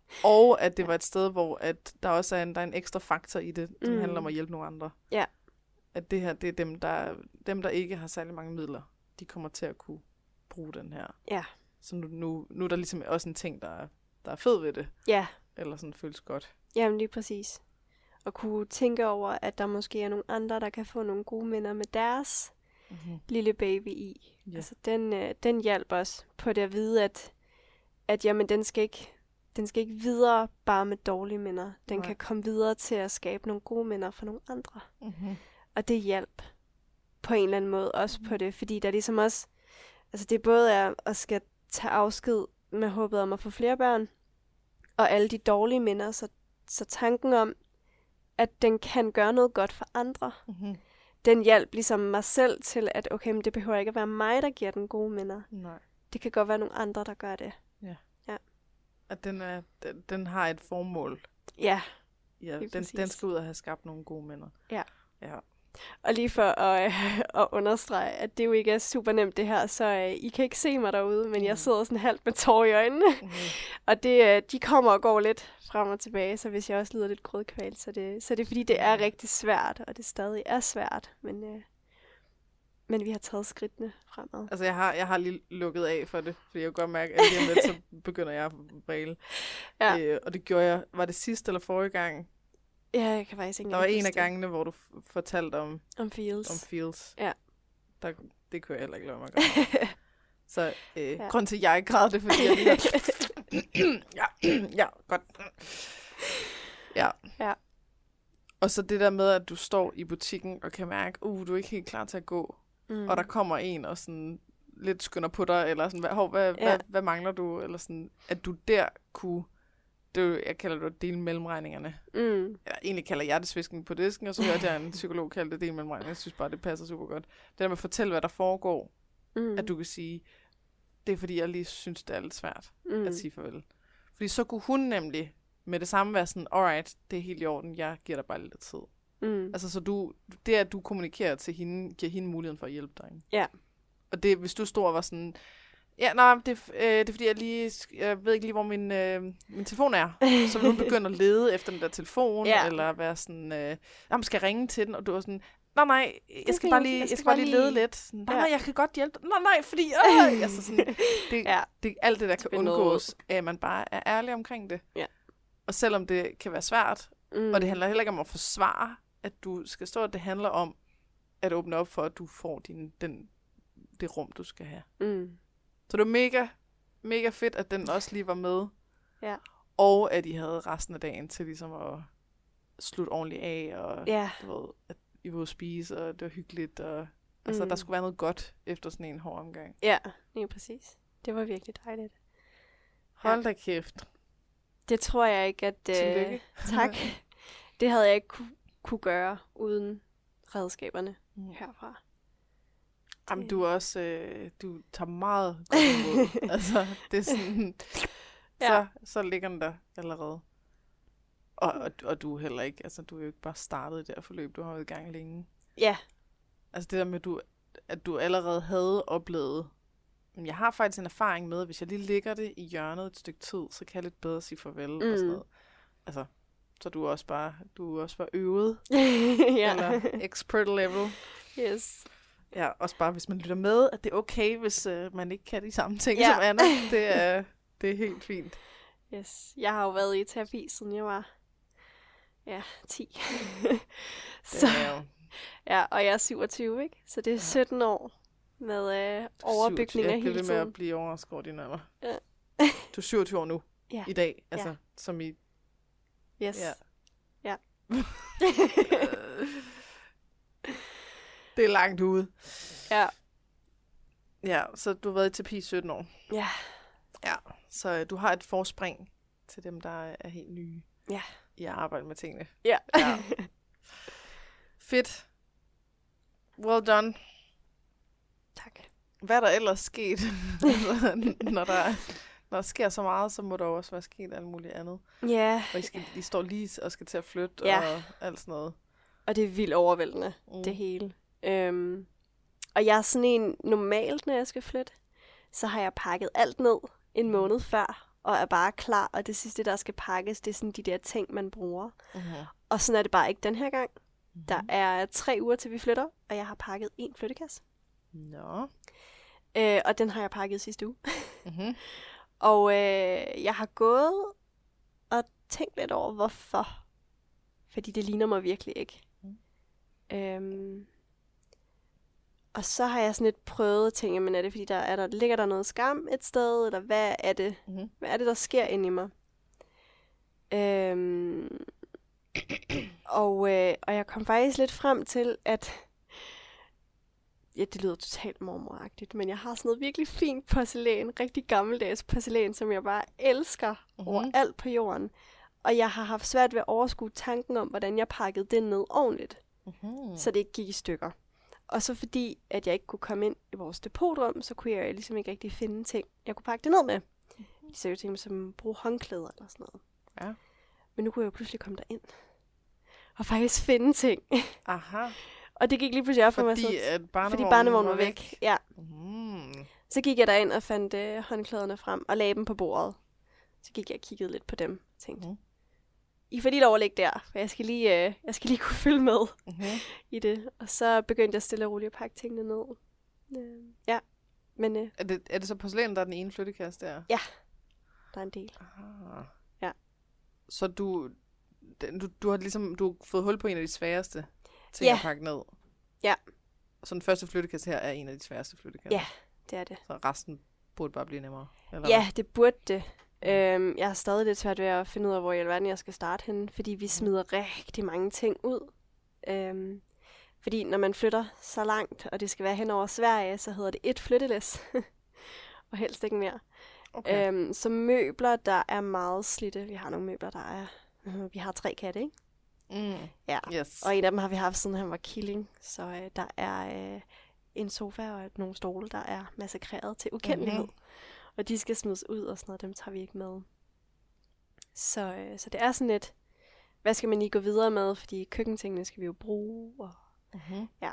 Og at det var et sted, hvor at der også er en ekstra faktor i det, som handler om at hjælpe nogle andre. Ja. At det her, det er dem, der ikke har særlig mange midler, de kommer til at kunne bruge den her. Ja. Så nu er der ligesom også en ting, der er fed ved det. Ja. Eller sådan føles godt. Jamen lige præcis. Og kunne tænke over, at der måske er nogle andre, der kan få nogle gode minder med deres lille baby i. Yeah. Altså den hjælper os på det at vide, at jamen, den skal ikke videre bare med dårlige minder. Den kan komme videre til at skabe nogle gode minder for nogle andre. Mm-hmm. Og det hjælper på en eller anden måde også på det, fordi der ligesom også, altså det både er at skal tage afsked med håbet om at få flere børn, og alle de dårlige minder, så tanken om, at den kan gøre noget godt for andre, den hjælp ligesom mig selv til, at okay, men det behøver ikke at være mig, der giver den gode minder. Nej. Det kan godt være nogle andre, der gør det. Ja. Ja. At den har et formål. Ja. Ja, den skal ud og have skabt nogle gode minder. Ja. Ja. Og lige for at understrege, at det jo ikke er super nemt det her, så I kan ikke se mig derude, men jeg sidder sådan halvt med tårer i øjnene. Og de kommer og går lidt frem og tilbage, så hvis jeg også lyder lidt grødkvalt, så det er fordi, det er rigtig svært, og det stadig er svært, men vi har taget skridtene fremad. Altså jeg har lige lukket af for det, fordi jeg kan godt mærke, at lige om lidt, så begynder jeg at bræle. Ja. Og det gjorde jeg, var det sidste eller forrige gang? Ja, jeg kan faktisk ikke. Der var en af gangene, hvor du fortalte om Feels. Ja. Det kunne jeg heller ikke lade mig gøre. Så grund til, at jeg græd det, fordi jeg lige ja, godt. Ja. Og så det der med, at du står i butikken og kan mærke, du er ikke helt klar til at gå. Og der kommer en og sådan lidt skynder på dig, eller sådan, hvad mangler du? Eller sådan, at du der kunne, jeg kalder det at dele mellemregningerne. Egentlig kalder jeg det svisken på disken, og så hørte jeg en psykolog kalde det dele mellemregningerne. Jeg synes bare, det passer super godt. Det der med at fortælle, hvad der foregår, at du kan sige, det er fordi, jeg lige synes, det er lidt svært at sige farvel. Fordi så kunne hun nemlig med det samme være sådan, alright, det er helt i orden, jeg giver dig bare lidt tid. Altså, så det at du kommunikerer til hende, giver hende muligheden for at hjælpe dig. Ja. Og det, hvis du står og var sådan, ja, nej, det er fordi, jeg ved ikke lige, hvor min telefon er. Så vil hun begynde at lede efter den der telefon, eller være sådan, skal jeg ringe til den? Og du er sådan, nej, jeg skal bare lige lede lidt. Sådan, nej, jeg kan godt hjælpe dig. Nej, fordi, altså sådan, alt det der kan undgås, at man bare er ærlig omkring det. Ja. Og selvom det kan være svært, og det handler heller ikke om at forsvare, at du skal stå, det handler om at åbne op for, at du får det rum, du skal have. Så det var mega, mega fedt, at den også lige var med. Ja. Og at I havde resten af dagen til ligesom at slutte ordentligt af, og du ved, at I var ude at spise, og det var hyggeligt, og altså, der skulle være noget godt efter sådan en hård omgang. Ja, lige præcis. Det var virkelig dejligt. Hold da kæft. Det tror jeg ikke, at... Tillykke. Tak. Det havde jeg ikke kunne gøre uden redskaberne herfra. Jamen, du er også... du tager meget godt imod. Altså, det er sådan... Så ligger den der allerede. Og du er heller ikke... Altså, du er jo ikke bare startet i det her forløb. Du har jo i gang længe. Ja. Altså, det der med, at du allerede havde oplevet... Men jeg har faktisk en erfaring med, at hvis jeg lige ligger det i hjørnet et stykke tid, så kan jeg lidt bedre sige farvel og sådan noget. Altså, så du er også bare øvet. Eller expert level. Yes. Ja, også bare hvis man lytter med, at det er okay, hvis man ikke kan de samme ting som Anna. Det er helt fint. Yes. Jeg har jo været i terapi, siden jeg var 10. Så, og jeg er 27, ikke? Så det er 17 år med overbygning af hele tiden. Jeg bliver med at blive overrasket over din alder. Ja. Du er 27 år nu, i dag, altså som i... Yes. Ja. Det er langt ude. Ja. Ja, så du har været i terapi 17 år. Ja. Ja, så du har et forspring til dem, der er helt nye i at arbejde med tingene. Ja. Fedt. Well done. Tak. Hvad er der ellers sket? Når der sker så meget, så må der også være sket alt muligt andet. Ja. Og I står lige og skal til at flytte og alt sådan noget. Og det er vildt overvældende, det hele. Og jeg er sådan en, normalt når jeg skal flytte, så har jeg pakket alt ned en måned før, og er bare klar, og det sidste, der skal pakkes, det er sådan de der ting, man bruger. Og sådan er det bare ikke den her gang. Der er 3 uger, til vi flytter, og jeg har pakket 1 flyttekasse. Nå. Og den har jeg pakket sidste uge. Og jeg har gået og tænkt lidt over, hvorfor. Fordi det ligner mig virkelig ikke. Og så har jeg sådan lidt prøvet at tænke, men er det fordi, ligger der noget skam et sted, eller hvad er det? Hvad er det, der sker inde i mig? Og jeg kom faktisk lidt frem til, at ja, det lyder totalt mormoragtigt, men jeg har sådan noget virkelig fint porcelæn, rigtig gammeldags porcelæn, som jeg bare elsker overalt på jorden. Og jeg har haft svært ved at overskue tanken om, hvordan jeg pakkede det ned ordentligt, så det ikke gik i stykker. Og så fordi, at jeg ikke kunne komme ind i vores depotrum, så kunne jeg ligesom ikke rigtig finde ting, jeg kunne pakke det ned med. De sagde jo ting som bruge håndklæder eller sådan noget. Ja. Men nu kunne jeg jo pludselig komme derind og faktisk finde ting. Aha. Og det gik lige pludselig op for mig. Fordi barnevognen var væk. Ja. Så gik jeg derind og fandt håndklæderne frem og lagde dem på bordet. Så gik jeg og kiggede lidt på dem og tænkte, I får lige lov at ligge der, for jeg skal lige kunne følge med i det. Og så begyndte jeg stille og roligt at pakke tingene ned. Ja. Men, er det så porcelæn, der er den ene flyttekasse der? Ja, der er en del. Aha. Ja. Så du har ligesom fået hul på en af de sværeste ting at pakke ned? Ja. Så den første flyttekasse her er en af de sværeste flyttekasser? Ja, det er det. Så resten burde bare blive nemmere? Eller ja, det burde det. Jeg har stadig lidt svært ved at finde ud af, hvor i alverden jeg skal starte henne, fordi vi smider rigtig mange ting ud. Fordi når man flytter så langt, og det skal være hen over Sverige, så hedder det 1 flyttelæs. Og helst ikke mere. Okay. Så møbler, der er meget slidte. Vi har nogle møbler, der er... vi har 3 katte, ikke? Ja. Yes. Og en af dem har vi haft, siden han var killing. Så der er en sofa og nogle stole, der er massakreret til ukendelighed. Og de skal smides ud og sådan noget, dem tager vi ikke med. Så det er sådan lidt, hvad skal man lige gå videre med, fordi køkkentingene skal vi jo bruge. Og, ja.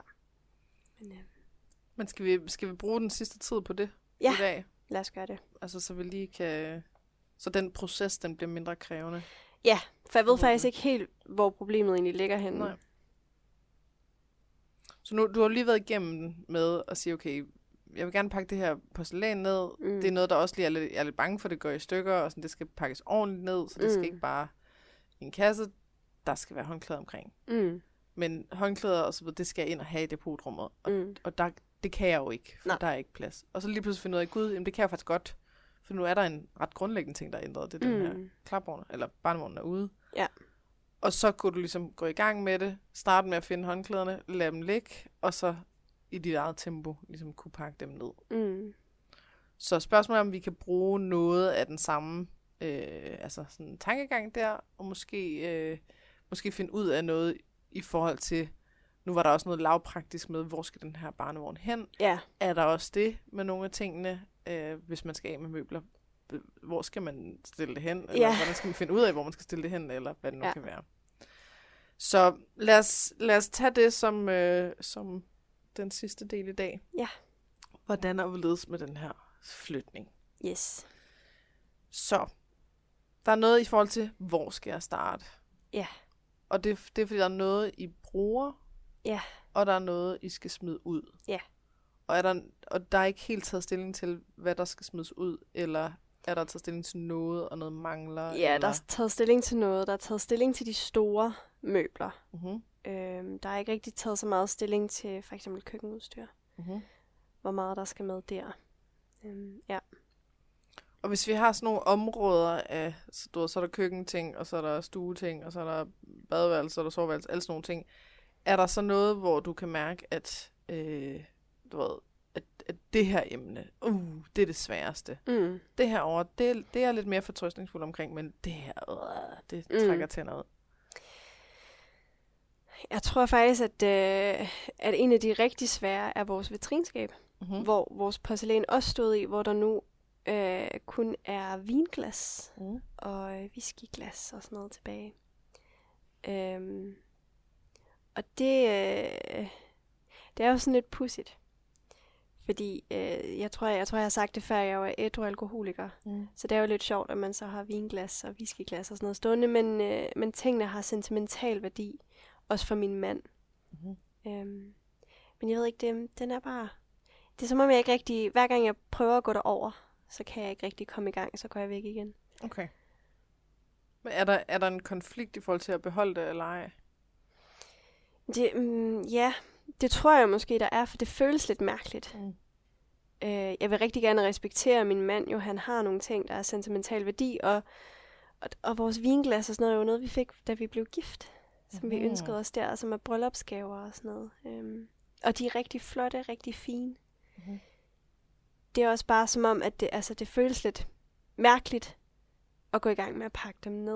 Men skal vi bruge den sidste tid på det i dag? Lad os gøre det. Altså så vi lige kan... Så den proces, den bliver mindre krævende? Ja, for jeg ved faktisk ikke helt, hvor problemet egentlig ligger henne. Nej. Så nu, du har lige været igennem med at sige, okay, jeg vil gerne pakke det her porcelæn ned. Det er noget, der også lige er lidt bange for, det går i stykker, og sådan, det skal pakkes ordentligt ned, så det skal ikke bare i en kasse. Der skal være håndklæder omkring. Men håndklæder og så videre, det skal jeg ind og have i depotrummet. Og det kan jeg jo ikke, for der er ikke plads. Og så lige pludselig finde ud af, gud, jamen, det kan jeg faktisk godt. For nu er der en ret grundlæggende ting, der er ændret. Det er den her klapvogn, eller barnevognen er ude. Ja. Og så kunne du ligesom gå i gang med det, starte med at finde håndklæderne, lade dem ligge, og så i dit eget tempo ligesom kunne pakke dem ned. Så spørgsmålet er, om vi kan bruge noget af den samme altså sådan tankegang der, og måske finde ud af noget i forhold til, nu var der også noget lavpraktisk med, hvor skal den her barnevogn hen? Ja. Er der også det med nogle af tingene, hvis man skal af med møbler? Hvor skal man stille det hen? Eller hvordan skal man finde ud af, hvor man skal stille det hen? Eller hvad det nu kan være. Så lad os tage det som den sidste del i dag. Ja. Hvordan er hvorledes med den her flytning? Yes. Så, der er noget i forhold til, hvor skal jeg starte? Ja. Og det er fordi, der er noget, I bruger. Ja. Og der er noget, I skal smide ud. Ja. Og der er ikke helt taget stilling til, hvad der skal smides ud, eller er der taget stilling til noget, og noget mangler? Ja, eller? Der er taget stilling til noget. Der er taget stilling til de store møbler. Der er ikke rigtig taget så meget stilling til for eksempel køkkenudstyr. Hvor meget der skal med der. Ja. Og hvis vi har sådan nogle områder af, så er der køkkenting, og så er der stueting, og så er der badeværelse, og der soveværelse, alle sådan nogle ting. Er der så noget, hvor du kan mærke, at at det her emne, det er det sværeste. Det her over, det er lidt mere fortrøstningsfuldt omkring, men det her, det trækker tænder ud. Jeg tror faktisk, at en af de rigtig svære er vores vitrinskab, hvor vores porcelæn også stod i, hvor der nu kun er vinglas og whiskyglas og sådan noget tilbage. Og det er jo sådan lidt pudsigt. Fordi jeg tror, jeg har sagt det før, jeg var ædru alkoholiker. Så det er jo lidt sjovt, at man så har vinglas og whiskyglas og sådan noget stående. Men tingene har sentimental værdi. Også for min mand. Men jeg ved ikke, den er bare... Det er som om jeg ikke rigtig... Hver gang jeg prøver at gå derover, så kan jeg ikke rigtig komme i gang. Så går jeg væk igen. Okay. Men er der en konflikt i forhold til at beholde det eller ej? Ja, det tror jeg måske, der er, for det føles lidt mærkeligt. Jeg vil rigtig gerne respektere min mand, jo han har nogle ting, der er sentimental værdi, og vores vinglas og sådan noget er jo noget, vi fik, da vi blev gift, som vi ønskede os der, som er bryllupsgaver og sådan noget. Og de er rigtig flotte, rigtig fine. Det er også bare som om, at det føles lidt mærkeligt at gå i gang med at pakke dem ned.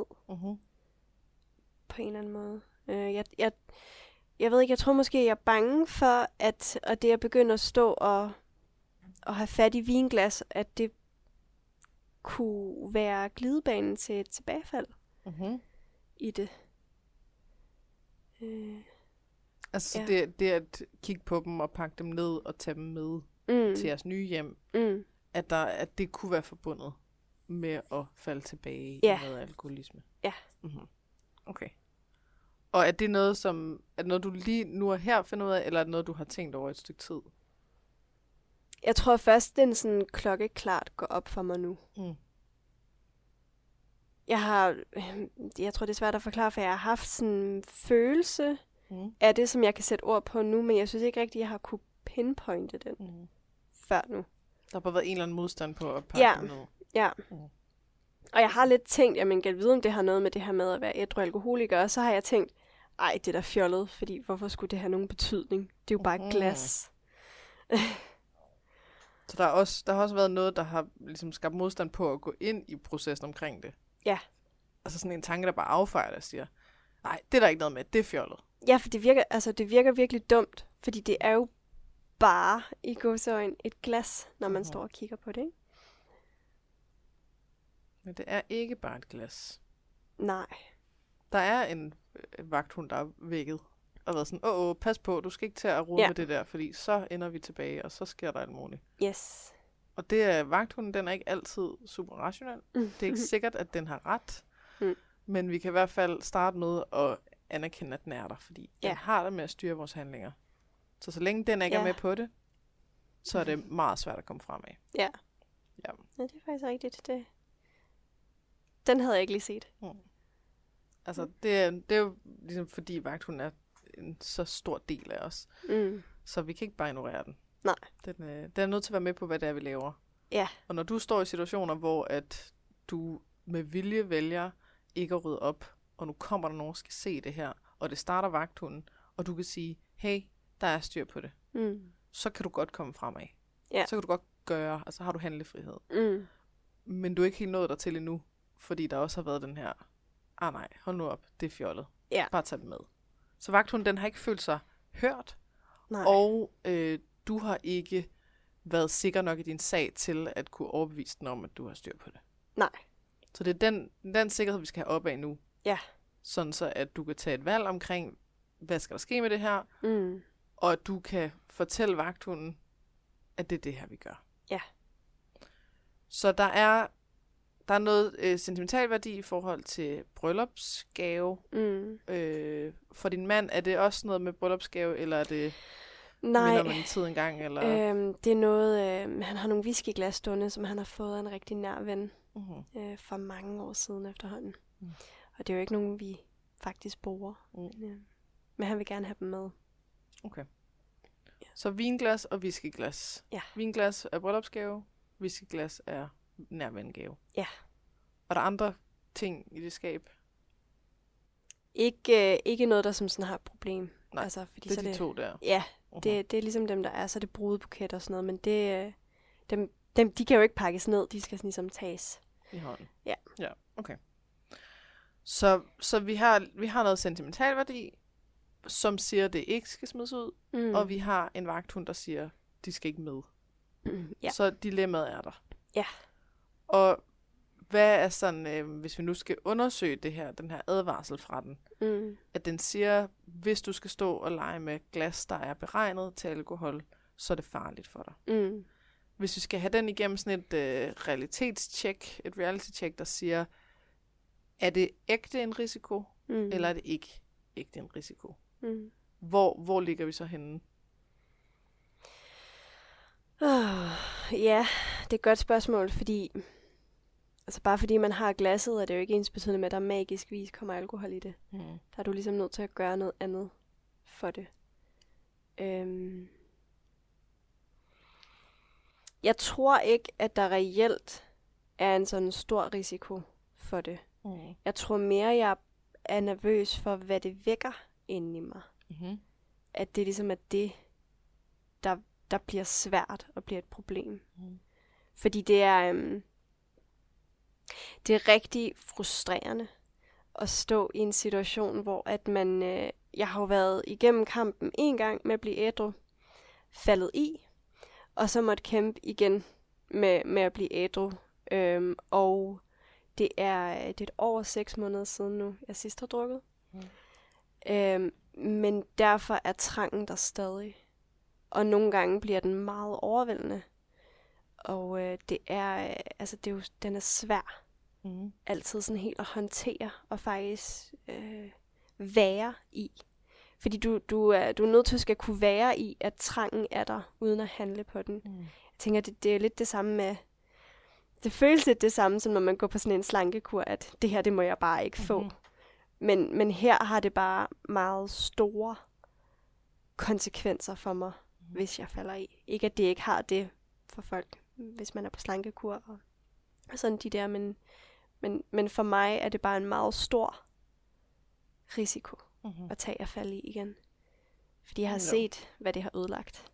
På en eller anden måde. Jeg ved ikke, jeg tror måske, jeg er bange for, at det at begynde at stå og have fat i vinglas, at det kunne være glidebanen til et tilbagefald i det. Altså det at kigge på dem og pakke dem ned og tage dem med til jeres nye hjem, at det kunne være forbundet med at falde tilbage i noget alkoholisme. Ja. Okay. Og er det noget, du lige nu er her finder ud af, eller er det noget, du har tænkt over et stykke tid? Jeg tror først, den sådan klokkeklart går op for mig nu. Jeg tror, det er svært at forklare, for jeg har haft sådan en følelse af det, som jeg kan sætte ord på nu, men jeg synes ikke rigtigt, jeg har kunne pinpointe den før nu. Der har bare været en eller anden modstand på at pakke den ned. Ja. Og jeg har lidt tænkt, jamen kan jeg vide, om det har noget med det her med at være ædru alkoholiker, og så har jeg tænkt, ej, det er da fjollet, fordi hvorfor skulle det have nogen betydning? Det er jo bare glas. Så der har også været noget, der har ligesom skabt modstand på at gå ind i processen omkring det. Ja. Altså sådan en tanke, der bare affejer og siger, nej, det er der ikke noget med, det er fjollet. Ja, for det virker virkelig dumt, fordi det er jo bare i gåseøjne et glas, når man står og kigger på det, ikke? Men det er ikke bare et glas. Nej. Der er en vagthund, der er vækket og været sådan, pas på, du skal ikke til at rode med det der, fordi så ender vi tilbage, og så sker der alt muligt. Yes. Og det er vagthunden, den er ikke altid super rationel. Det er ikke sikkert, at den har ret. Men vi kan i hvert fald starte med at anerkende, at den er der, fordi den har det med at styre vores handlinger. Så længe den ikke er med på det, så er det meget svært at komme frem af. Ja, det er faktisk rigtigt. Den havde jeg ikke lige set. Altså, det er jo ligesom fordi vagthunden er en så stor del af os. Så vi kan ikke bare ignorere den. Nej. Den er nødt til at være med på, hvad det er, vi laver. Ja. Og når du står i situationer, hvor at du med vilje vælger ikke at rydde op, og nu kommer der nogen, der skal se det her, og det starter vagthunden, og du kan sige, hey, der er styr på det. Så kan du godt komme fremad. Ja. Så kan du godt gøre, altså har du handlefrihed. Men du er ikke helt nået der til endnu, fordi der også har været den her, nej, hold nu op, det er fjollet. Ja. Bare tag det med. Så vagthunden, den har ikke følt sig hørt, og du har ikke været sikker nok i din sag til at kunne overbevise den om, at du har styr på det. Nej. Så det er den sikkerhed, vi skal have op af nu. Ja. Sådan så, at du kan tage et valg omkring, hvad skal der ske med det her, og at du kan fortælle vagthunden, at det er det her, vi gør. Ja. Så der er noget sentimental værdi i forhold til bryllupsgave. For din mand, er det også noget med bryllupsgave, eller er det minder man i tid engang? Eller? Det er noget, han har nogle whiskyglas stående, som han har fået af en rigtig nær ven for mange år siden efterhånden. Og det er jo ikke nogen, vi faktisk bruger. Men han vil gerne have dem med. Okay. Ja. Så vinglas og whiskyglas. Ja. Vinglas er bryllupsgave, whiskyglas er nærvendgave. Ja. Og der er andre ting i det skab? Ikke noget, der som sådan har et problem. Nej, altså, fordi det er de to der. Ja, det er ligesom dem, der er. Så er det brudebuket og sådan noget, men de kan jo ikke pakkes ned. De skal sådan ligesom tages i hånden. Ja. Ja, okay. Så vi har noget sentimental værdi, som siger, at det ikke skal smides ud, og vi har en vagthund, der siger, de skal ikke med. Ja. Så dilemmaet er der. Ja. Og hvad er sådan, hvis vi nu skal undersøge det her, den her advarsel fra den, at den siger, hvis du skal stå og lege med glas, der er beregnet til alkohol, så er det farligt for dig. Hvis vi skal have den igennem sådan et realitetstjek, et reality-check, der siger, er det ægte en risiko, eller er det ikke ægte en risiko? Hvor ligger vi så henne? Ja, det er et godt spørgsmål, fordi altså bare fordi man har glasset, er det jo ikke ensbetydende med, at der magisk vis kommer alkohol i det. Der er du ligesom nødt til at gøre noget andet for det. Jeg tror ikke, at der reelt er en sådan stor risiko for det. Jeg tror mere, jeg er nervøs for, hvad det vækker inde i mig. At det ligesom er det, der bliver svært og bliver et problem. Fordi det er rigtig frustrerende at stå i en situation, hvor at man... jeg har jo været igennem kampen en gang med at blive ædru, faldet i, og så måtte kæmpe igen med at blive ædru. Og det er et år og 6 måneder siden nu, jeg sidst har drukket. Men derfor er trangen der stadig. Og nogle gange bliver den meget overvældende. Og det er jo, den er svær. Altid sådan helt at håndtere og faktisk være i. Fordi du er nødt til at skal kunne være i, at trangen er der, uden at handle på den. Jeg tænker, det er lidt det samme med... Det føles lidt det samme, som når man går på sådan en slankekur, at det her, det må jeg bare ikke få. Men her har det bare meget store konsekvenser for mig, hvis jeg falder i. Ikke at det ikke har det for folk, hvis man er på slankekur og sådan de der, men for mig er det bare en meget stor risiko at tage og falde i igen. Fordi jeg har set, hvad det har ødelagt.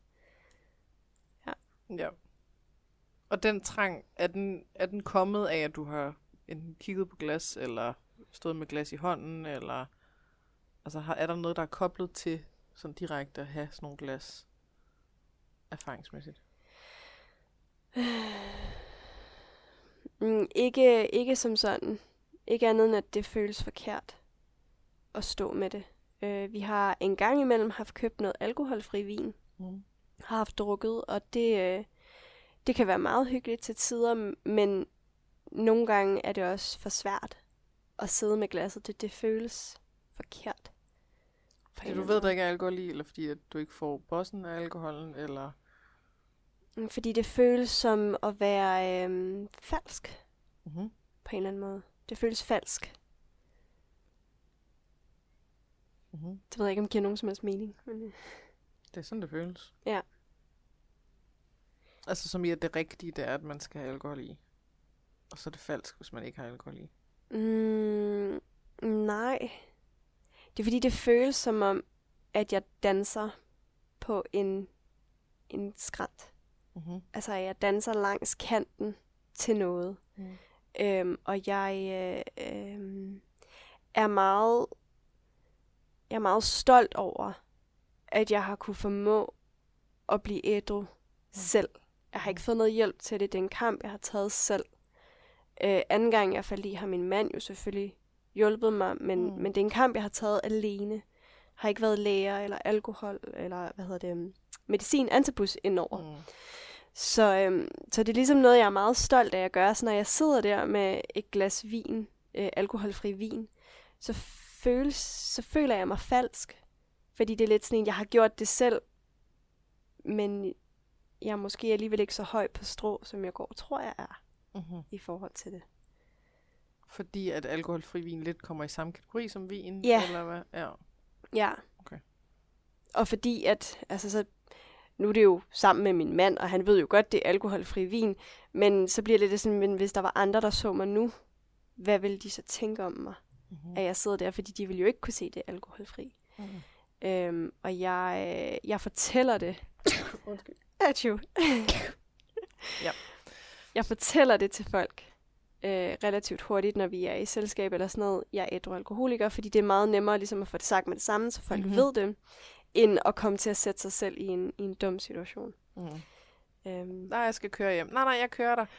Ja. Og den trang, er den kommet af, at du har enten kigget på glas, eller stået med glas i hånden, eller altså er der noget, der er koblet til sådan direkte at have sådan nogle glas erfaringsmæssigt? Ikke som sådan. Ikke andet end, at det føles forkert at stå med det. Vi har en gang imellem haft købt noget alkoholfri vin. Har haft drukket, og det kan være meget hyggeligt til tider, men nogle gange er det også for svært at sidde med glasset. Det føles forkert. Fordi du ved, der ikke er alkohol i, eller fordi at du ikke får bossen af alkoholen, eller... Fordi det føles som at være falsk. På en eller anden måde. Det føles falsk. Det ved jeg ikke, om det giver nogen som helst mening. Men... Det er sådan, det føles. Ja. Altså som i, at det rigtige, det er, at man skal have alkohol i. Og så er det falsk, hvis man ikke har alkohol i. Nej. Det er fordi, det føles som om, at jeg danser på en skrænt. Altså, jeg danser langs kanten til noget. Og jeg er meget stolt over, at jeg har kunne formå at blive ædru selv. Jeg har ikke fået noget hjælp til det. Det er en kamp, jeg har taget selv. Anden gang jeg faldt i, har min mand jo selvfølgelig hjulpet mig, men det er en kamp, jeg har taget alene. Har ikke været læger eller alkohol eller medicin, antibus indover. Så det er ligesom noget, jeg er meget stolt af at gøre. Så når jeg sidder der med et glas vin, alkoholfri vin, så føler jeg mig falsk. Fordi det er lidt sådan en, jeg har gjort det selv, men jeg er måske alligevel ikke så høj på strå, som jeg tror jeg er i forhold til det. Fordi at alkoholfri vin lidt kommer i samme kategori som vin? Ja. Eller hvad? Ja. Okay. Og fordi at, altså så, nu er det jo sammen med min mand, og han ved jo godt, det er alkoholfri vin, men så bliver det lidt sådan, men hvis der var andre, der så mig nu, hvad ville de så tænke om mig? At jeg sidder der, fordi de ville jo ikke kunne se det alkoholfri. Og jeg fortæller det. Undskyld. Ja. Jeg fortæller det til folk relativt hurtigt, når vi er i selskab eller sådan noget. Jeg er ædru alkoholiker, fordi det er meget nemmere ligesom at få det sagt med det samme, så folk ved det, end at komme til at sætte sig selv i en dum situation. Nej, jeg skal køre hjem. Nej, jeg kører der.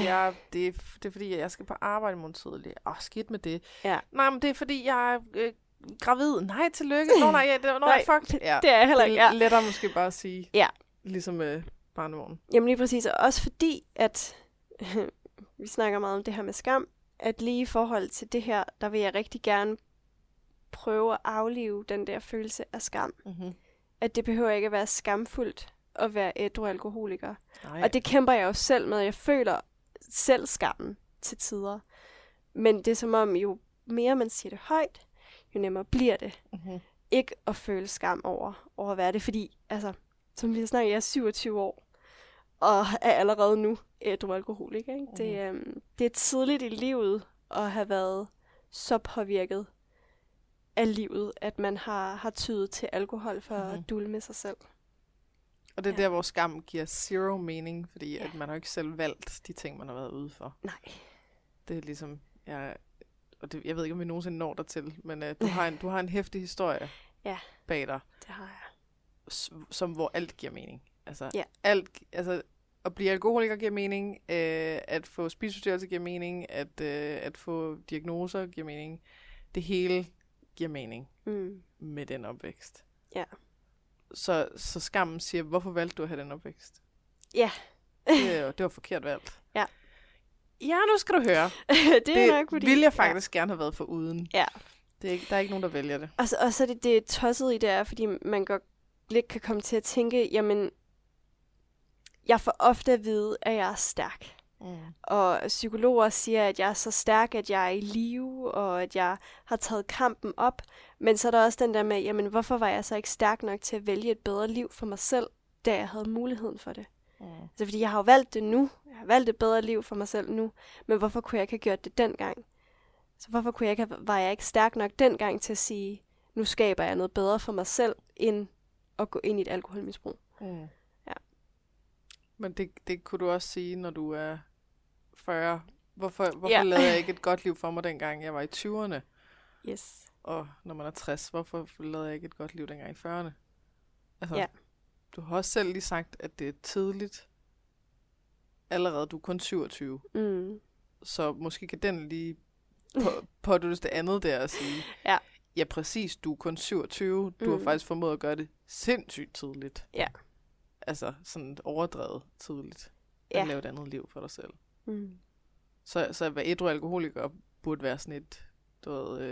Det er fordi, jeg skal på arbejde i morgen tidlig. Skidt med det. Ja. Nej, men det er fordi, jeg gravid. Nej, tillykke. Fuck. Ja, det er jeg heller ikke. Det er lettere måske bare at sige. Ja. Ligesom med barnevognen. Jamen lige præcis. Og også fordi, at vi snakker meget om det her med skam, at lige i forhold til det her, der vil jeg rigtig gerne prøve at aflive den der følelse af skam. Mm-hmm. At det behøver ikke at være skamfuldt at være ædru alkoholiker. Nej. Og det kæmper jeg jo selv med. Jeg føler selv skammen til tider. Men det er som om, jo mere man siger det højt, jo nemmere bliver det. Mm-hmm. Ikke at føle skam over at være det. Fordi, altså, som vi har snakket, jeg er 27 år. Og er allerede nu ædru alkoholiker. Ikke? Mm-hmm. Det er tidligt i livet at have været så påvirket af livet, at man har tydet til alkohol for at dulme sig selv. Og det er der, hvor skam giver zero mening, fordi at man har ikke selv valgt de ting, man har været ude for. Nej. Det er ligesom, jeg ved ikke, om vi nogensinde når dertil, men du har en heftig historie bag dig. Det har jeg. Hvor alt giver mening. Altså, alt, at blive alkoholiker giver mening, at få spiseforstyrrelse giver mening, at få diagnoser giver mening. Det hele giver mening med den opvækst. Ja. Så skammen siger, hvorfor valgte du at have den opvækst? Ja. Det var forkert valgt. Ja. Ja, nu skal du høre. det er nok, fordi... vil jeg faktisk gerne have været for uden. Ja. Der er ikke nogen, der vælger det. Og så er det tosset i det er, fordi man godt lidt kan komme til at tænke, jamen, jeg får ofte at vide, at jeg er stærk. Og psykologer siger, at jeg er så stærk, at jeg er i live, og at jeg har taget kampen op. Men så er der også den der med, jamen hvorfor var jeg så ikke stærk nok til at vælge et bedre liv for mig selv, da jeg havde muligheden for det? Altså fordi jeg har jo valgt det nu. Jeg har valgt et bedre liv for mig selv nu. Men hvorfor kunne jeg ikke have gjort det dengang? Så hvorfor var jeg ikke stærk nok dengang til at sige, nu skaber jeg noget bedre for mig selv, end at gå ind i et alkoholmisbrug? Ja. Men det kunne du også sige, når du er 40. Hvorfor lavede jeg ikke et godt liv for mig, dengang jeg var i 20'erne? Yes. Og når man er 60, hvorfor lavede jeg ikke et godt liv, dengang i 40'erne? Altså, du har også selv lige sagt, at det er tidligt. Allerede, du er kun 27. Så måske kan den lige pådødes det andet der og sige, ja præcis, du er kun 27. Du har faktisk formået at gøre det sindssygt tidligt. Ja. Altså sådan overdrevet tidligt. At lave et andet liv for dig selv. Så at være ædru alkoholiker burde være sådan et, du ved,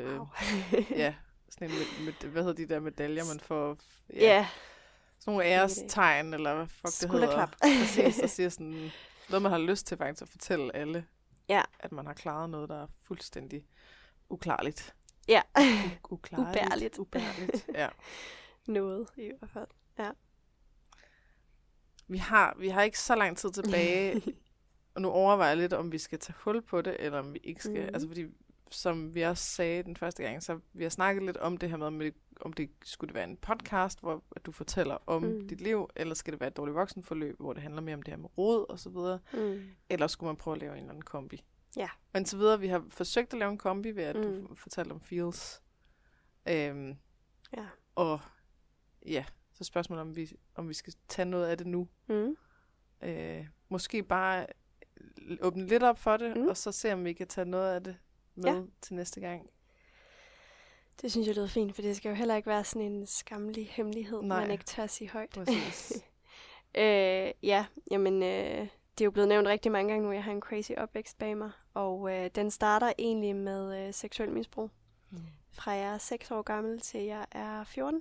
sådan en, hvad hedder de der medaljer, man får? Ja. Sådan nogle ærestegn, eller hvad fuck det hedder. Præcis, der siger sådan, noget man har lyst til faktisk at fortælle alle, at man har klaret noget, der er fuldstændig uklarligt. Ja. Ubærligt. Ja. Noget i hvert fald. Ja. Vi har ikke så lang tid tilbage, og nu overvejer jeg lidt, om vi skal tage hul på det, eller om vi ikke skal. Altså fordi, som vi også sagde den første gang, så vi har snakket lidt om det her med, om det skulle være en podcast, hvor du fortæller om dit liv, eller skal det være et dårligt voksenforløb, hvor det handler mere om det her med råd og så videre, eller skulle man prøve at lave en eller anden kombi. Ja. Men så videre, vi har forsøgt at lave en kombi ved, at du fortalte om feels. Og så spørgsmålet om vi skal tage noget af det nu. Måske bare åbne lidt op for det, og så se, om vi kan tage noget af det med til næste gang. Det synes jeg lyder fint, for det skal jo heller ikke være sådan en skammelig hemmelighed, man ikke tør sige højt. Præcis. Det er jo blevet nævnt rigtig mange gange nu, jeg har en crazy opvækst bag mig, og den starter egentlig med seksuel misbrug. Fra jeg er 6 år gammel til jeg er 14.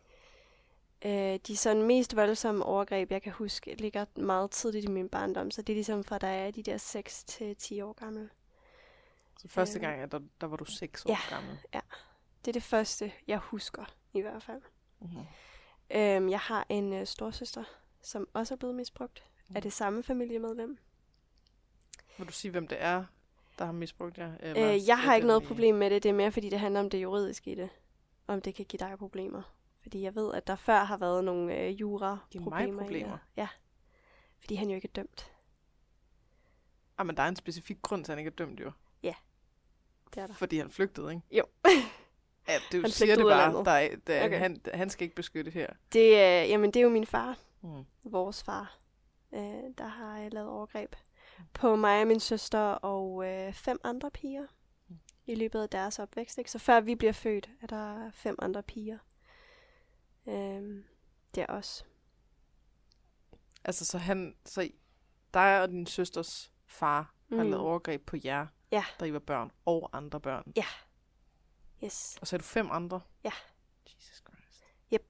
De sådan mest voldsomme overgreb, jeg kan huske, ligger meget tidligt i min barndom, så det er ligesom fra, da jeg er de der 6 til 10 år gammel. Så første gang, der var du 6 år gammel? Ja. Det er det første, jeg husker, i hvert fald. Jeg har en storsøster, som også er blevet misbrugt af det samme familiemedlem. Vil du sige, hvem det er, der har misbrugt jer? Jeg har ikke noget problem med det. Det er mere, fordi det handler om det juridiske i det. Om det kan give dig problemer. Fordi jeg ved, at der før har været nogle jura-problemer. Ja. Fordi han jo ikke er dømt. Men der er en specifik grund til, at han ikke er dømt, jo. Ja, det er der. Fordi han flygtede, ikke? Jo. Ja, du siger det bare. Okay. Han skal ikke beskytte her. Det er jo min far. Vores far. Der har lavet overgreb på mig og min søster og 5 andre piger. i løbet af deres opvækst. Ikke? Så før vi bliver født, er der 5 andre piger. Det er os. Altså, så dig og din søsters far har lavet overgreb på jer, da I var børn, og andre børn? Ja. Yes. Og så er du 5 andre? Ja. Jesus Christ. Yep.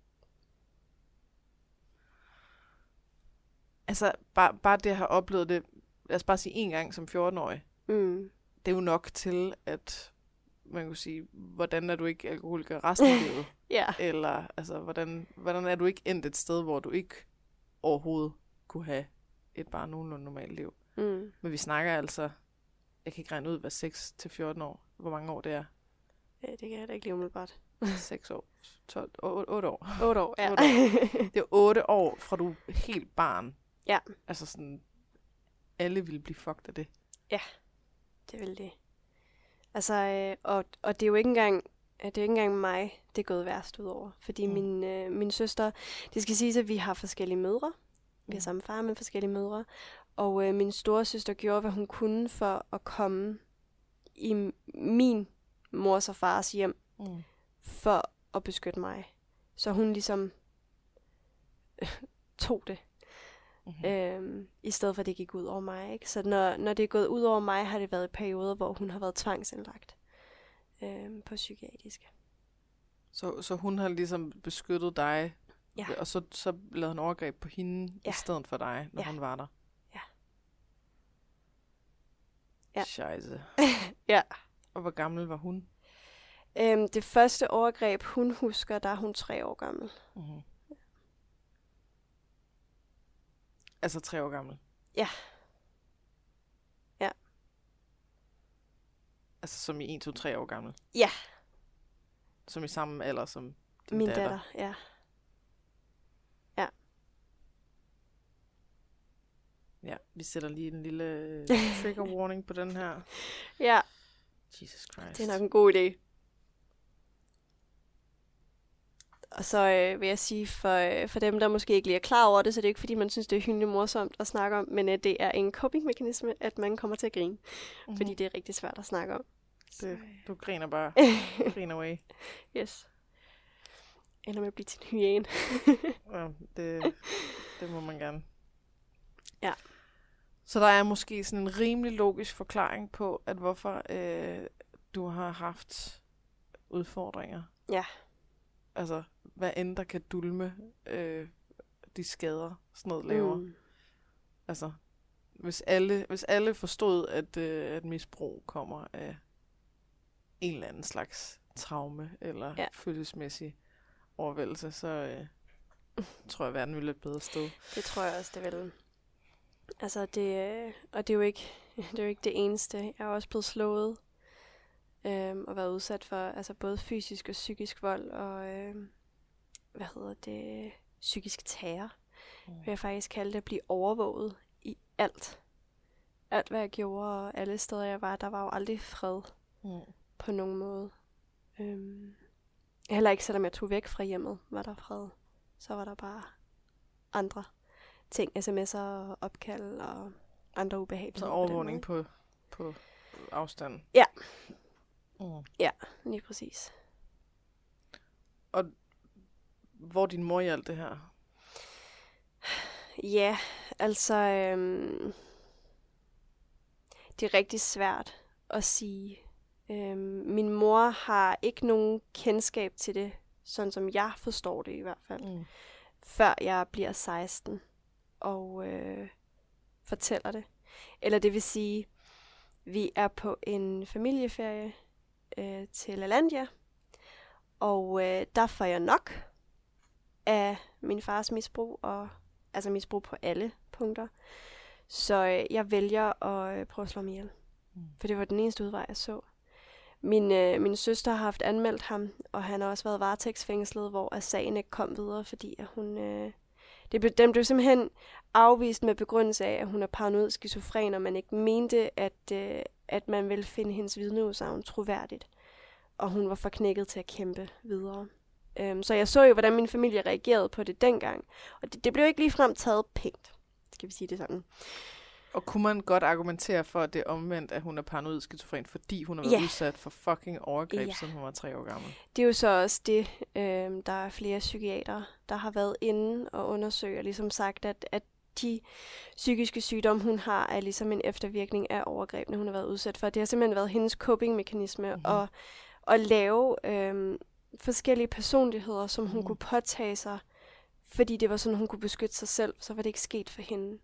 Altså, bare det at have oplevet det, lad os bare sige en gang som 14-årig, det er jo nok til, at man kunne sige, hvordan er du ikke alkoholiker resten af livet? Ja. Eller, altså, hvordan er du ikke endt et sted, hvor du ikke overhovedet kunne have et bare nogenlunde normalt liv? Men vi snakker altså, jeg kan ikke regne ud, hvad 6 til 14 år, hvor mange år det er. Ja, det kan jeg da ikke lige umiddelbart. 6 år, 12, 8 år. 8 år, ja. 8 år. Det er 8 år, fra du er helt barn. Ja. Altså sådan, alle ville blive fucked af det. Ja. Det vil det. Altså, og det er jo ikke engang mig, det er gået værst ud over. Fordi min søster, det skal siges, at vi har forskellige mødre. Vi har samme far, men forskellige mødre. Og min store søster gjorde, hvad hun kunne for at komme i min mors og fars hjem, for at beskytte mig. Så hun ligesom tog det. I stedet for, at det gik ud over mig. Ikke? Så når det er gået ud over mig, har det været i perioder, hvor hun har været tvangsindlagt på psykiatrisk. Så hun har ligesom beskyttet dig, og så lavede hun overgreb på hende, i stedet for dig, når hun var der? Ja. Scheisse. Ja. Og hvor gammel var hun? Det første overgreb, hun husker, der er hun 3 år gammel. Altså 3 år gammel? Ja. Ja. Altså som i 1, 2, 3 år gammel? Ja. Som i samme alder som din min datter? Ja. Ja. Ja, vi sætter lige en lille trigger warning på den her. Ja. Jesus Christ. Det er nok en god idé. Og så vil jeg sige, for dem, der måske ikke lige er klar over det, så det er ikke fordi, man synes, det er hyggeligt morsomt at snakke om, men det er en coping-mekanisme, at man kommer til at grine. Fordi det er rigtig svært at snakke om. Du griner bare. Griner away. Yes. Ender med at blive til en hyæne. Ja, det må man gerne. Ja. Så der er måske sådan en rimelig logisk forklaring på, at hvorfor du har haft udfordringer. Ja. Altså, hvad end der kan dulme de skader, sådan noget laver. Altså, hvis alle forstod, at misbrug kommer af en eller anden slags traume, eller følelsesmæssig overvældelse, så tror jeg, verden ville være et bedre sted. Det tror jeg også, det vil. Altså, og det er jo ikke det eneste. Jeg er også blevet slået, og været udsat for altså både fysisk og psykisk vold, og psykisk terror. Vil jeg faktisk kalde det, at blive overvåget i alt. Alt, hvad jeg gjorde, og alle steder, jeg var, der var jo aldrig fred på nogen måde. Heller ikke, selvom jeg tog væk fra hjemmet, var der fred. Så var der bare andre ting, sms'er og opkald og andre ubehageligheder. Så overvågning på afstand? Ja. Ja, lige præcis. Og hvor er din mor i alt det her? Ja, altså det er rigtig svært at sige. Min mor har ikke nogen kendskab til det, sådan som jeg forstår det i hvert fald, før jeg bliver 16 og fortæller det. Eller det vil sige, vi er på en familieferie til LaLandia, og der får jeg nok af min fars misbrug, og altså misbrug på alle punkter. Så jeg vælger at prøve at slå mig ihjel. For det var den eneste udvej, jeg så. Min søster har haft anmeldt ham, og han har også været varetægtsfængslet, hvor sagen ikke kom videre, fordi at hun... Den blev simpelthen afvist med begrundelse af, at hun er paranoid skizofren, og man ikke mente, at man ville finde hendes vidneudsagn troværdigt. Og hun var for knækket til at kæmpe videre. Så jeg så jo, hvordan min familie reagerede på det dengang. Og det blev ikke ligefrem taget pænt, skal vi sige det sådan. Og kunne man godt argumentere for, at det er omvendt, at hun er paranoid skizofren, fordi hun har været udsat for fucking overgreb, siden hun var 3 år gammel? Det er jo så også det, der er flere psykiatere, der har været inde og undersøge, og ligesom sagt, at de psykiske sygdomme, hun har, er ligesom en eftervirkning af overgrebene, hun har været udsat for. Det har simpelthen været hendes coping-mekanisme at lave forskellige personligheder, som hun kunne påtage sig, fordi det var sådan, hun kunne beskytte sig selv, så var det ikke sket for hende.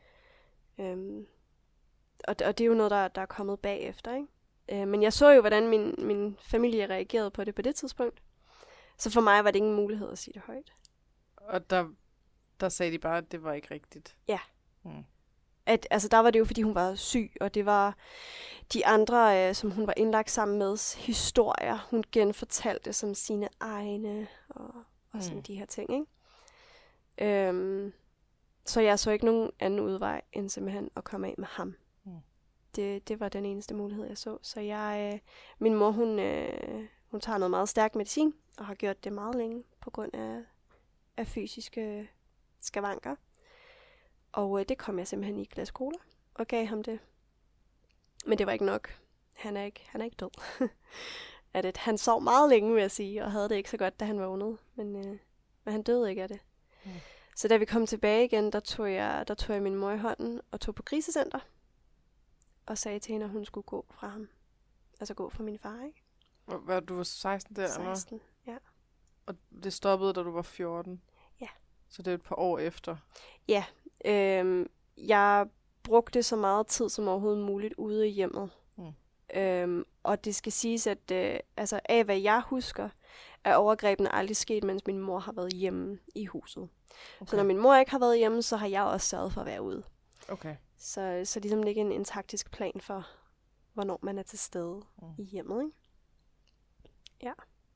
Og det er jo noget, der er kommet bagefter, ikke? Men jeg så jo, hvordan min familie reagerede på det på det tidspunkt. Så for mig var det ingen mulighed at sige det højt. Og der sagde de bare, at det var ikke rigtigt. Ja. Altså, der var det jo, fordi hun var syg, og det var de andre, som hun var indlagt sammen med, historier, hun genfortalte som sine egne, og sådan de her ting, ikke? Så jeg så ikke nogen anden udvej, end simpelthen at komme af med ham. Det var den eneste mulighed, jeg så. Så min mor, hun tager noget meget stærk medicin, og har gjort det meget længe, på grund af fysiske skavanker. Og det kom jeg simpelthen i et glas cola, og gav ham det. Men det var ikke nok. Han er ikke død. Han sov meget længe, vil jeg sige, og havde det ikke så godt, da han vågnede. Men han døde ikke af det. Så da vi kom tilbage igen, der tog jeg min mor i hånden og tog på krisecenter. Og sagde til hende, at hun skulle gå fra ham. Altså gå fra min far, ikke? Du var 16 der, 16, eller? ja. Og det stoppede, da du var 14? Ja. Så det er et par år efter? Ja. Jeg brugte så meget tid som overhovedet muligt ude i hjemmet. Og det skal siges, at af hvad jeg husker, er overgrebene aldrig sket, mens min mor har været hjemme i huset. Okay. Så når min mor ikke har været hjemme, så har jeg også sørget for at være ude. Okay. Så ligesom ikke en taktisk plan for, hvornår man er til stede i hjemmet, ikke? Ja.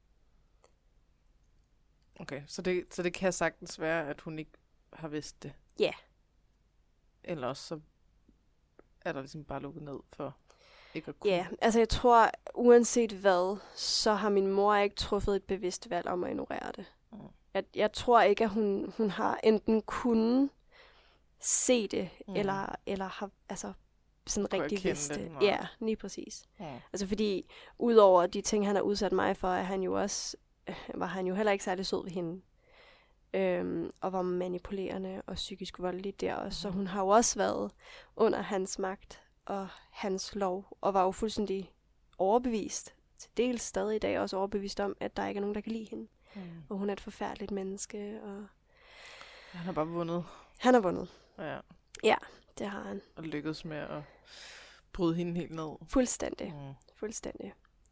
Okay, så det kan sagtens være, at hun ikke har vidst det? Ja. Eller også så er der ligesom bare lukket ned for ikke at kunne? Ja, altså jeg tror, uanset hvad, så har min mor ikke truffet et bevidst valg om at ignorere det. Jeg tror ikke, at hun har enten kunnet se det, eller har sådan rigtig vidst det. Ja, lige præcis. Altså fordi, udover de ting, han har udsat mig for, var han jo heller ikke særlig sød ved hende. Og var manipulerende og psykisk voldelig der også. Så hun har jo også været under hans magt og hans lov, og var jo fuldstændig overbevist, til dels stadig i dag også overbevist om, at der ikke er nogen, der kan lide hende. Og hun er et forfærdeligt menneske. Og han har bare vundet. Han har vundet. Ja. Ja, det har han. Og lykkedes med at bryde hende helt ned. Fuldstændig. Fuldstændig.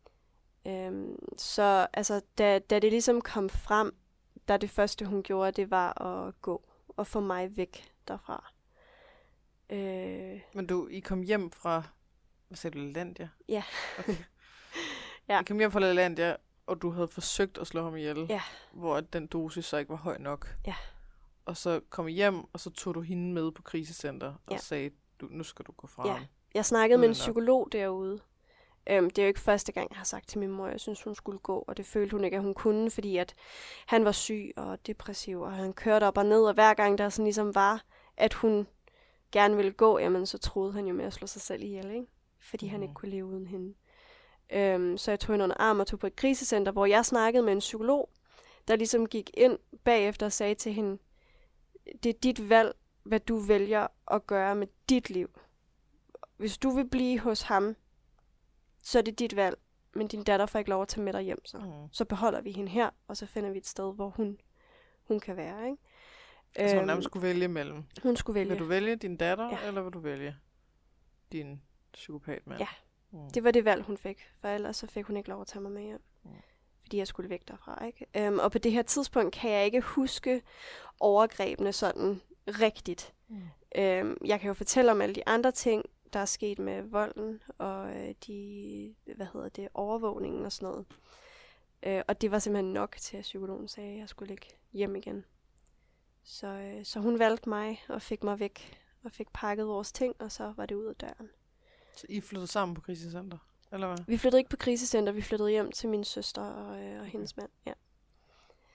Så altså, da det ligesom kom frem, da det første, hun gjorde, det var at gå og få mig væk derfra. Men I kom hjem fra, hvad sagde du, Lalandia? Ja. Okay. Ja. I kom hjem fra Lalandia, og du havde forsøgt at slå ham ihjel, ja. Hvor den dosis så ikke var høj nok. Ja. Og så kom I hjem, og så tog du hende med på krisecenter og sagde, nu skal du gå fra ham. Jeg snakkede med en psykolog derude. Det er jo ikke første gang, jeg har sagt til min mor, jeg synes, hun skulle gå, og det følte hun ikke, at hun kunne, fordi at han var syg og depressiv, og han kørte op og ned, og hver gang der sådan ligesom var, at hun gerne ville gå, jamen så troede han jo med at slå sig selv ihjel, ikke? Fordi han ikke kunne leve uden hende. Så jeg tog hende under arm og tog på et krisecenter, hvor jeg snakkede med en psykolog, der ligesom gik ind bagefter og sagde til hende, det er dit valg, hvad du vælger at gøre med dit liv. Hvis du vil blive hos ham, så er det dit valg, men din datter får ikke lov at tage med dig hjem. Så beholder vi hende her, og så finder vi et sted, hvor hun kan være. Ikke? Altså hun nærmest skulle vælge mellem. Hun skulle vælge. Vil du vælge din datter, eller vil du vælge din psykopatmand? Ja, det var det valg, hun fik. For ellers så fik hun ikke lov at tage mig med hjem. Fordi jeg skulle væk derfra. Ikke? Og på det her tidspunkt kan jeg ikke huske overgrebene sådan rigtigt. Jeg kan jo fortælle om alle de andre ting, der er sket med volden og overvågningen og sådan noget. Og det var simpelthen nok til, at psykologen sagde, at jeg skulle ikke hjem igen. Så hun valgte mig og fik mig væk og fik pakket vores ting, og så var det ud af døren. Så I flyttede sammen på krisecenter, eller hvad? Vi flyttede ikke på krisecenter, vi flyttede hjem til min søster og hendes mand, ja.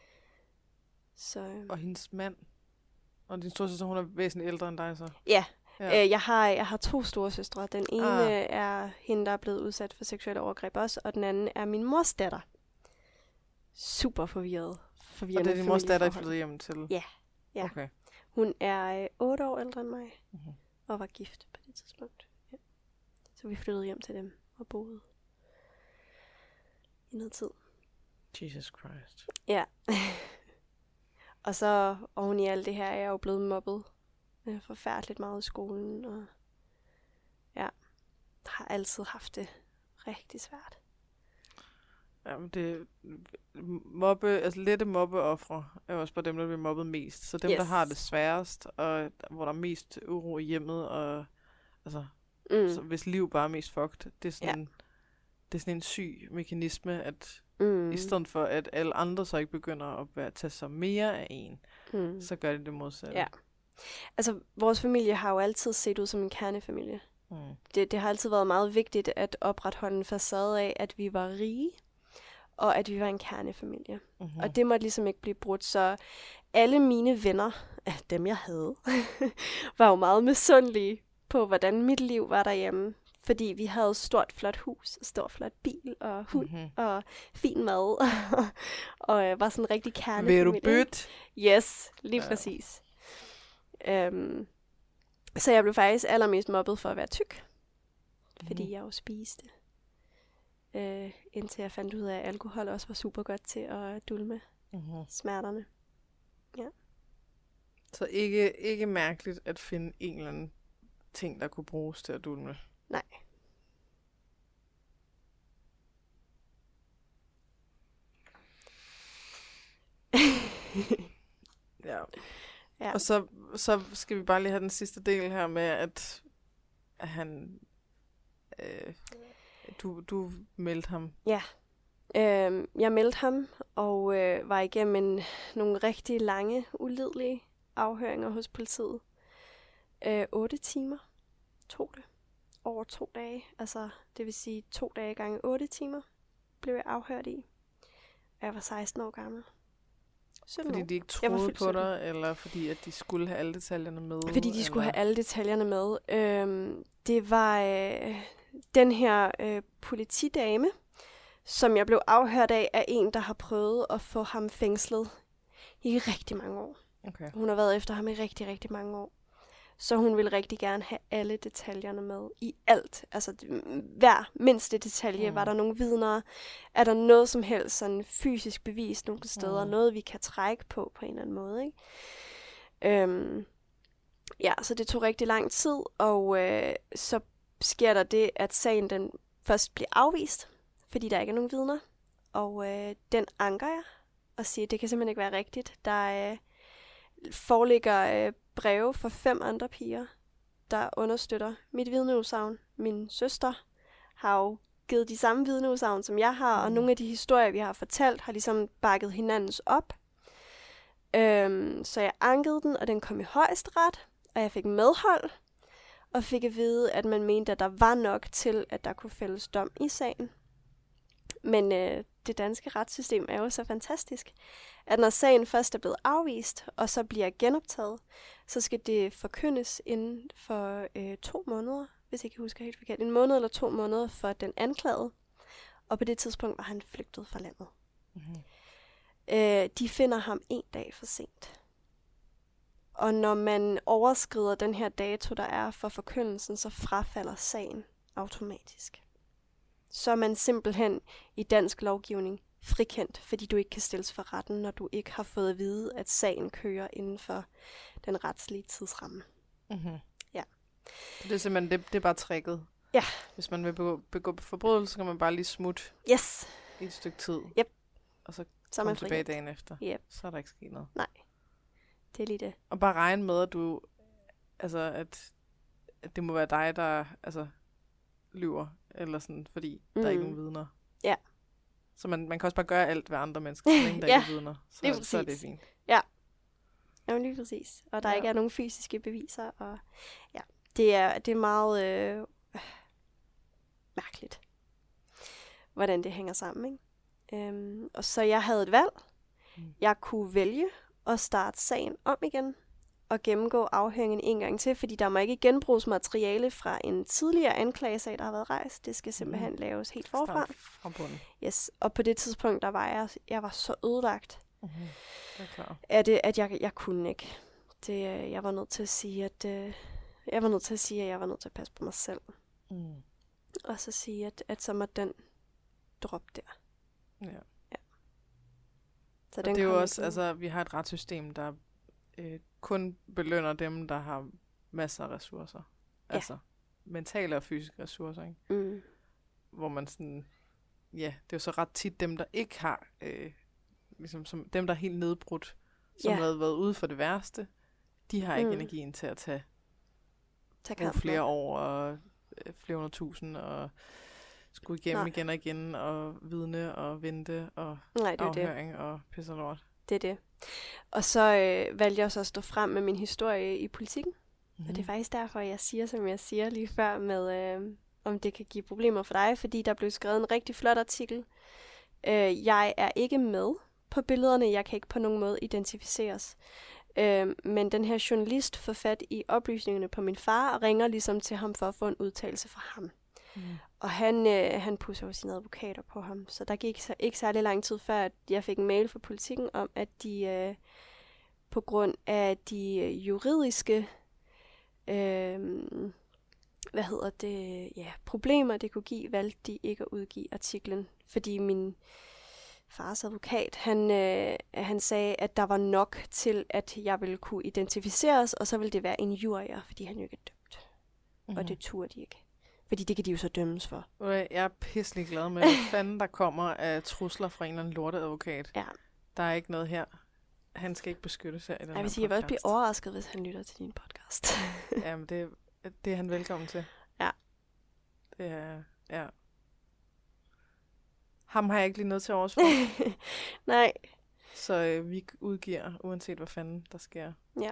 Og hendes mand? Og din storesøster, hun er væsentligt ældre end dig så? Ja, Ja. Jeg har 2 store søstre. Den ene er hende, der er blevet udsat for seksuelle overgreb også, og den anden er min mors datter. Super forvirret. Og det er din mors datter, I flyttede hjem til? Ja. Ja. Okay. Hun er 8 år ældre end mig, og var gift på det tidspunkt. Ja. Så vi flyttede hjem til dem og boede i noget tid. Jesus Christ. Ja. Og så oven i alt det her, er jeg jo blevet mobbet forfærdeligt meget i skolen, og ja, har altid haft det rigtig svært. Jamen det lette mobbeofre er også bare dem, der bliver mobbet mest. Så dem, der har det sværest, og hvor der er mest uro i hjemmet, og altså, så hvis liv bare er mest fucked, det er sådan, det er sådan en syg mekanisme, at i stedet for, at alle andre så ikke begynder at tage sig mere af en, så gør det modsatte. Ja. Altså, vores familie har jo altid set ud som en kernefamilie. Det har altid været meget vigtigt at opretholde en facade af, at vi var rige, og at vi var en kernefamilie. Og det måtte ligesom ikke blive brudt, så alle mine venner, dem jeg havde, var jo meget misundelige på, hvordan mit liv var derhjemme. Fordi vi havde stort, flot hus, stor, flot bil og hund og fin mad. Og var sådan en rigtig kernefamilie. Vil du bytte? Yes, lige præcis. Så jeg blev faktisk allermest mobbet for at være tyk. Fordi jeg jo spiste. Indtil jeg fandt ud af, at alkohol også var super godt til at dulme smerterne. Ja. Så ikke mærkeligt at finde en eller anden ting, der kunne bruges til at dulme. Nej. Ja. Og så skal vi bare lige have den sidste del her med, at han... Du meldte ham. Ja. Jeg meldte ham, og var igennem nogle rigtig lange, ulidelige afhøringer hos politiet. 8 timer tog det. Over 2 dage. Altså, det vil sige 2 dage gange 8 timer blev jeg afhørt i. Jeg var 16 år gammel. Fordi de ikke troede på dig, eller fordi at de skulle have alle detaljerne med? Fordi de skulle have alle detaljerne med. Det var den her politidame, som jeg blev afhørt af en, der har prøvet at få ham fængslet i rigtig mange år. Okay. Hun har været efter ham i rigtig, rigtig mange år. Så hun ville rigtig gerne have alle detaljerne med i alt. Altså hver mindste detalje. Var der nogle vidner? Er der noget som helst sådan fysisk bevis nogle steder? Noget vi kan trække på en eller anden måde, ikke? Ja, så det tog rigtig lang tid. Og så sker der det, at sagen den først bliver afvist. Fordi der ikke er nogen vidner. Og den anker jeg. Og siger, at det kan simpelthen ikke være rigtigt. Der foreligger breve fra 5 andre piger, der understøtter mit vidneudsagn. Min søster har jo givet de samme vidneudsagn, som jeg har, og nogle af de historier, vi har fortalt, har ligesom bakket hinandens op. Så jeg ankede den, og den kom i højesteret, og jeg fik medhold, og fik at vide, at man mente, at der var nok til, at der kunne fældes dom i sagen. Men det danske retssystem er jo så fantastisk, at når sagen først er blevet afvist, og så bliver genoptaget, så skal det forkyndes inden for 2 måneder, hvis jeg kan huske helt forkert. 1 måned eller 2 måneder for den anklagede. Og på det tidspunkt var han flygtet fra landet. De finder ham 1 dag for sent. Og når man overskrider den her dato, der er for forkyndelsen, så frafalder sagen automatisk. Så er man simpelthen i dansk lovgivning frikendt, fordi du ikke kan stilles for retten, når du ikke har fået at vide, at sagen kører inden for den retslige tidsramme. Ja. Det er simpelthen, det er bare tricket. Ja. Hvis man vil begå forbrydelse, så kan man bare lige smutte i et stykke tid. Yep. Og så komme tilbage dagen efter. Yep. Så er der ikke sket noget. Nej. Det er lige det. Og bare regne med, at du, altså at det må være dig, der lyver, eller sådan, fordi der er ikke nogen vidner. Ja. Så man kan også bare gøre alt ved andre mennesker, så længe der ikke er vidner. Så er det fint. Ja. Jamen lige præcis. Og der ikke er nogen fysiske beviser. Og ja, det er meget mærkeligt, hvordan det hænger sammen, ikke? Og så jeg havde et valg. Jeg kunne vælge at starte sagen om igen, at gennemgå afhøringen en gang til, fordi der må ikke genbruges materiale fra en tidligere anklagesag, der har været rejst. Det skal simpelthen laves helt forfra. Fra bunden. Yes. Og på det tidspunkt, der var jeg var så ødelagt, Det er klart. at jeg kunne ikke. Jeg var nødt til at sige, at jeg var nødt til at passe på mig selv. Og så sige, at så må den droppe der. Ja. Så og det er jo også, altså, vi har et retssystem, der kun belønner dem, der har masser af ressourcer. Ja. Altså, mentale og fysiske ressourcer, ikke? Hvor man sådan, ja, det er jo så ret tit dem, der ikke har, ligesom som dem, der er helt nedbrudt, som har været ude for det værste, de har ikke energien til at tage flere år og flere 100.000 og skulle igennem igen og igen og vidne og vente og afhøring og pisse og lort. Det er det. Og så valgte jeg så at stå frem med min historie i Politikken. Og det er faktisk derfor, jeg siger, som jeg siger lige før, med om det kan give problemer for dig, fordi der blev skrevet en rigtig flot artikel. Jeg er ikke med på billederne, jeg kan ikke på nogen måde identificeres. Men den her journalist får fat i oplysningerne på min far og ringer ligesom til ham for at få en udtalelse fra ham. Og han pusser jo sine advokater på ham. Så der gik ikke særlig lang tid før, at jeg fik en mail fra Politikken om, at de på grund af de juridiske problemer, det kunne give, valgte de ikke at udgive artiklen. Fordi min fars advokat, han sagde, at der var nok til, at jeg ville kunne identificeres, og så ville det være en jurier, fordi han jo ikke er dømt. Og det turde de ikke. Fordi det kan de jo så dømmes for. Jeg er pisselig glad med, hvad fanden der kommer af trusler fra en eller anden lorteadvokat. Ja. Der er ikke noget her. Han skal ikke beskyttes her i den her podcast. Jeg vil også blive overrasket, hvis han lytter til din podcast. Jamen, det er han velkommen til. Ja. Det er, ja. Ham har jeg ikke lige noget til overs for. Nej. Så vi udgiver, uanset hvad fanden der sker. Ja.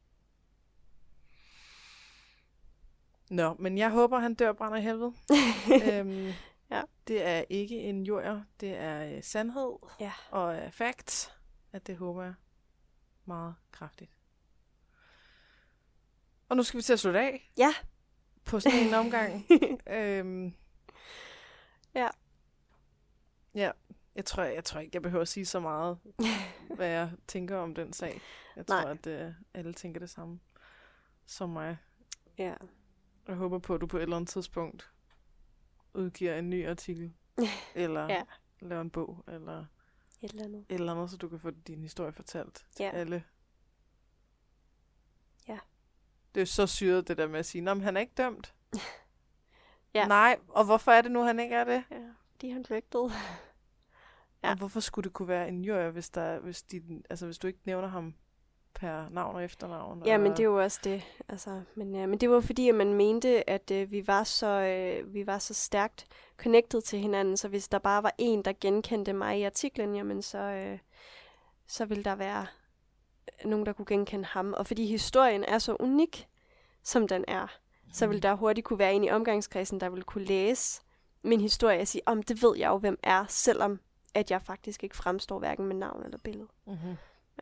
Nå, men jeg håber, han dør brænder i helvede. Ja. Det er ikke en jurier, det er sandhed og facts, at det håber jeg meget kraftigt. Og nu skal vi til at slutte af. Ja. På sådan en omgang. Ja. Ja, jeg tror ikke, jeg behøver at sige så meget, hvad jeg tænker om den sag. Jeg tror, at alle tænker det samme som mig. Ja. Jeg håber på, at du på et eller andet tidspunkt udgiver en ny artikel, eller laver en bog, eller et eller andet, så du kan få din historie fortalt til alle. Ja. Det er jo så syret, det der med at sige, men han er ikke dømt. Ja. Nej, og hvorfor er det nu, han ikke er det? Ja, de har rygtet. Og hvorfor skulle det kunne være en jury, hvis du ikke nævner ham per navn og efternavn? Ja, men det er jo også det. Altså, men det var fordi, at man mente, at vi var så stærkt connected til hinanden, så hvis der bare var en, der genkendte mig i artiklen, jamen så ville der være nogen, der kunne genkende ham. Og fordi historien er så unik, som den er, så ville der hurtigt kunne være en i omgangskredsen, der ville kunne læse min historie og sige, det ved jeg jo, hvem er, selvom at jeg faktisk ikke fremstår hverken med navn eller billede. Mm-hmm. Ja.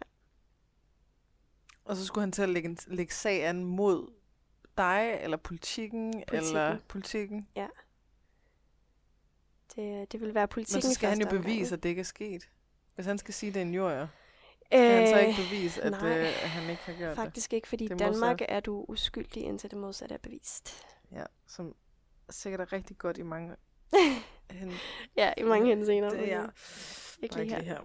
Og så skulle han til at lægge sag an mod dig, eller Politikken. Eller Politikken. Ja. Det vil være Politikken. Men så skal han jo bevise, at det ikke er sket. Hvis han skal sige, at det er en jurier, kan han så ikke bevise, at han ikke har gjort faktisk ikke, fordi i Danmark er du uskyldig, indtil det modsatte er bevist. Ja, som sikkert er rigtig godt i mange ja, i mange henseender. Ja, ikke lige her.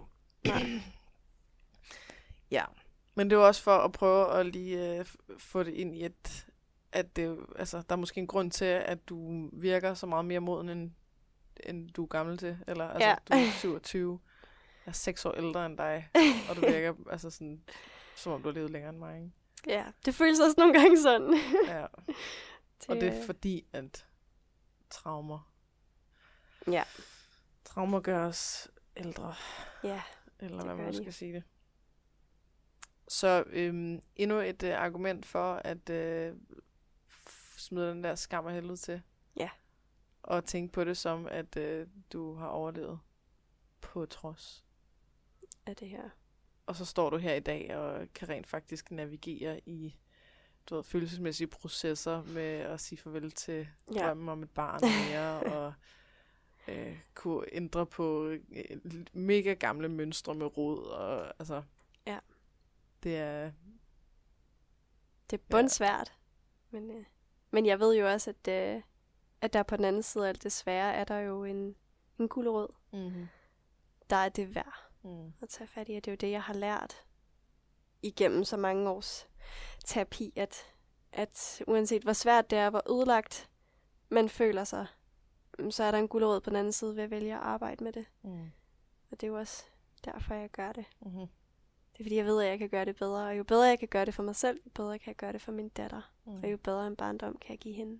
Ja, men det er også for at prøve at lige få det ind i at det, altså, der er måske en grund til, at du virker så meget mere moden, end du er gammel til. Eller altså, du er 27, jeg er 6 år ældre end dig, og du virker altså sådan, som om du har levet længere end mig, ikke? Ja, det føles også nogle gange sådan. Ja, og det er fordi, at traumer gør os ældre. Ja, eller hvad man skal sige det. Så endnu et argument for at smide den der skam og helvede til. Ja. Og tænke på det som, at du har overlevet på trods af det her. Og så står du her i dag og kan rent faktisk navigere i følelsesmæssige processer med at sige farvel til drømmen om et barn mere, og kunne ændre på mega gamle mønstre med rod. Og, altså, det er bundsvært. Men jeg ved jo også, at der på den anden side af alt det svære, er der jo en gulerod. Mm-hmm. Der er det værd at tage fat i. Og det er jo det, jeg har lært igennem så mange års terapi, at uanset hvor svært det er, hvor ødelagt man føler sig, så er der en gulerod på den anden side ved at vælge at arbejde med det. Og det er jo også derfor, jeg gør det. Mm-hmm. Det er fordi, jeg ved, at jeg kan gøre det bedre. Og jo bedre jeg kan gøre det for mig selv, jo bedre kan jeg gøre det for min datter. Og jo bedre en barndom kan jeg give hende.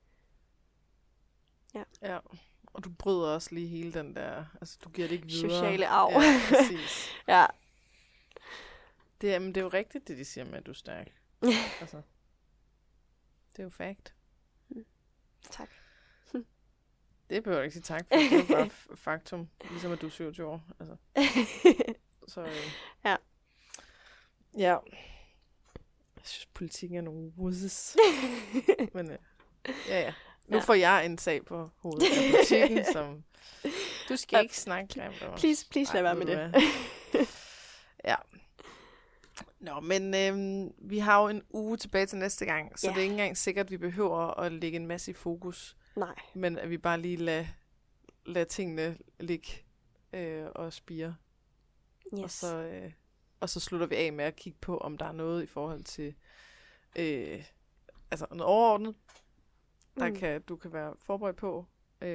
Ja. Og du bryder også lige hele den der, altså du giver det ikke videre. Sociale arv. Ja, præcis. Ja. Det er jo rigtigt, det de siger med, at du er stærk. Altså, det er jo fact. Tak. Det behøver jeg ikke sige tak for. Det er bare faktum. Ligesom at du er 27 år. Altså. Så ja. Ja. Jeg synes, politikken er nogle wusses. Men ja. Nu får jeg en sag på hovedet af politikken, som du skal ikke snakke grimt om. Please lad være med det. Ja. Nå, men vi har jo en uge tilbage til næste gang, så det er ikke engang sikkert, at vi behøver at lægge en masse i fokus. Nej. Men at vi bare lige lader tingene ligge og spire. Yes. Og så slutter vi af med at kigge på, om der er noget i forhold til altså noget overordnet, der du kan være forberedt på.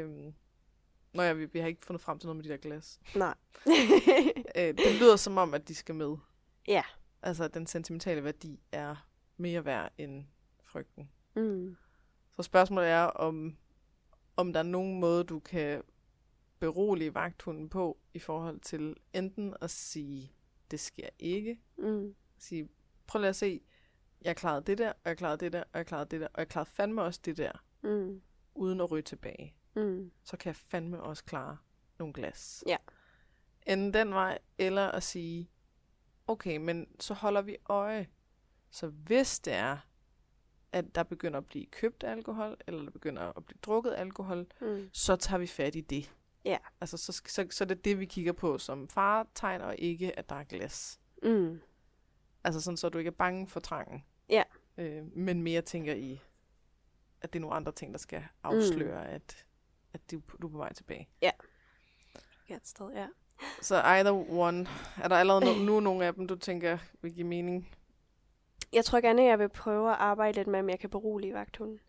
Vi har ikke fundet frem til noget med de der glas. Nej. Det lyder som om, at de skal med. Ja. Altså, den sentimentale værdi er mere værd end frygten. Så spørgsmålet er, om der er nogen måde, du kan berolige vagthunden på, i forhold til enten at sige, det sker ikke. Sige, prøv lige at se, jeg klarede det der, og jeg klarede det der, og jeg klarede det der, og jeg klarede fandme også det der, uden at ryge tilbage. Så kan jeg fandme også klare nogle glas. Ja. Enten den vej, eller at sige, okay, men så holder vi øje. Så hvis det er, at der begynder at blive købt alkohol, eller der begynder at blive drukket alkohol, så tager vi fat i det. Ja. Altså, så er det, vi kigger på som faretegn, og ikke, at der er glas. Altså sådan, så du ikke er bange for trangen. Ja. Men mere tænker i, at det er nogle andre ting, der skal afsløre, at du er på vej tilbage. Ja. Et sted, ja. Så either one. Er der allerede nu nogle af dem, du tænker vil give mening? Jeg tror gerne, jeg vil prøve at arbejde lidt med, om jeg kan berolige vagthunden.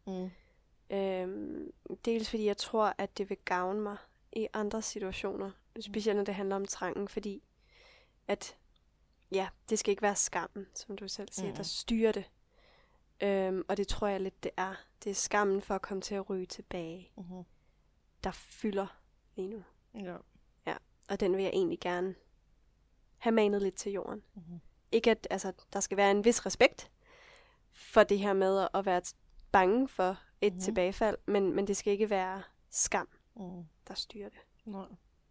Dels fordi jeg tror, at det vil gavne mig i andre situationer. Specielt når det handler om trangen, fordi at det skal ikke være skammen, som du selv siger, der styrer det. Og det tror jeg lidt, det er. Det er skammen for at komme til at ryge tilbage, der fylder lige nu. Ja. Ja, og den vil jeg egentlig gerne have manet lidt til jorden. Ikke at der skal være en vis respekt for det her med at være bange for et tilbagefald, men det skal ikke være skam, der styrer det. Nej.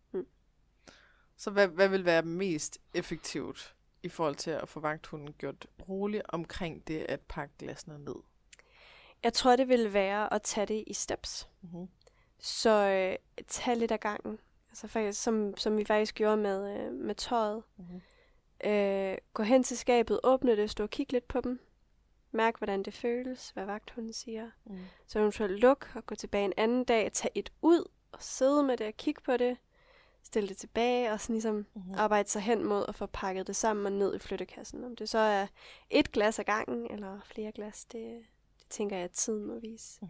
Så hvad vil være mest effektivt i forhold til at få vagthunden gjort rolig omkring det at pakke glasene ned? Jeg tror, det vil være at tage det i steps. Så tag lidt af gangen. Altså faktisk, som vi faktisk gjorde med tøjet. Gå hen til skabet, åbne det, stå og kigge lidt på dem. Mærk, hvordan det føles, hvad vagthunden siger. Så eventuelt luk og gå tilbage en anden dag, tage et ud og sidde med det og kigge på det. Stille det tilbage og sådan ligesom arbejde sig hen mod at få pakket det sammen og ned i flyttekassen. Om det så er et glas ad gangen eller flere glas, det tænker jeg, at tiden må vise.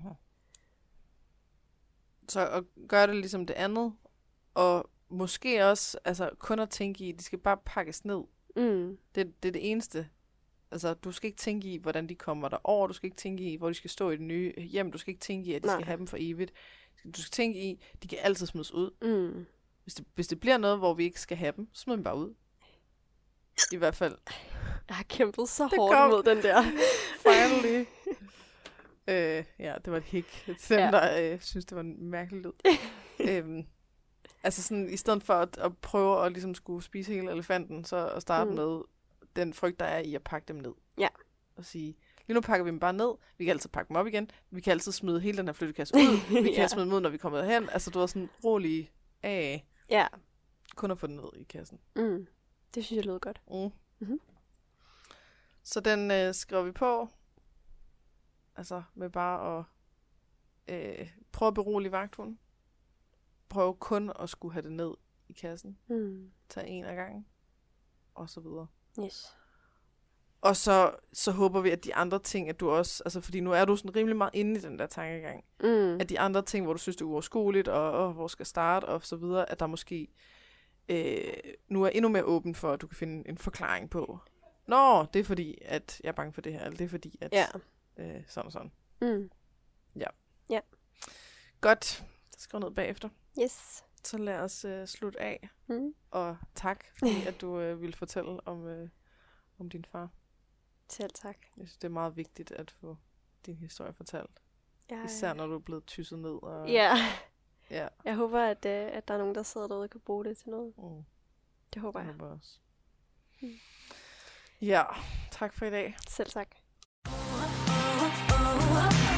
Så at gøre det ligesom det andet, og måske også kun at tænke i, at de skal bare pakkes ned. Det er det eneste. Altså, du skal ikke tænke i, hvordan de kommer derover. Du skal ikke tænke i, hvor de skal stå i det nye hjem. Du skal ikke tænke i, at de skal have dem for evigt. Du skal tænke i, at de kan altid smides ud. Hvis det bliver noget, hvor vi ikke skal have dem, så smid dem bare ud. I hvert fald. Jeg har kæmpet så hårdt mod den der. Finally. Det var et hik. Til dem, der synes, det var en mærkelig lyd. Altså sådan, i stedet for at prøve at ligesom skulle spise hele elefanten, så at starte med den frygt, der er i at pakke dem ned. Ja. Og sige, lige nu pakker vi dem bare ned. Vi kan altid pakke dem op igen. Vi kan altid smide hele den her flyttekasse ud. Vi kan smide dem ud, når vi kommer hen. Altså, du er sådan rolig af. Ja. Kun at få den ned i kassen. Det synes jeg lyder godt. Mm-hmm. Så den skriver vi på. Altså, med bare at prøve at berolige vagthunden. Prøve kun at skulle have det ned i kassen. Tag en af gangen. Og så videre. Yes. Og så håber vi, at de andre ting, at du også, altså fordi nu er du sådan rimelig meget inde i den der tankegang, at de andre ting, hvor du synes, det er uoverskueligt, og hvor skal starte, og så videre, at der måske nu er endnu mere åben for, at du kan finde en forklaring på, nå, det er fordi, at jeg er bange for det her, eller det er fordi, at sådan og sådan. Ja. Godt. Skriv ned bagefter. Yes. Så lad os slutte af. Og tak, fordi at du ville fortælle om din far. Selv tak. Jeg synes, det er meget vigtigt at få din historie fortalt. Ja, især når du er blevet tysset ned. Og... Ja. Ja. Jeg håber, at der er nogen, der sidder derude og kan bruge det til noget. Det håber jeg. Det håber jeg også. Ja, tak for i dag. Selv tak.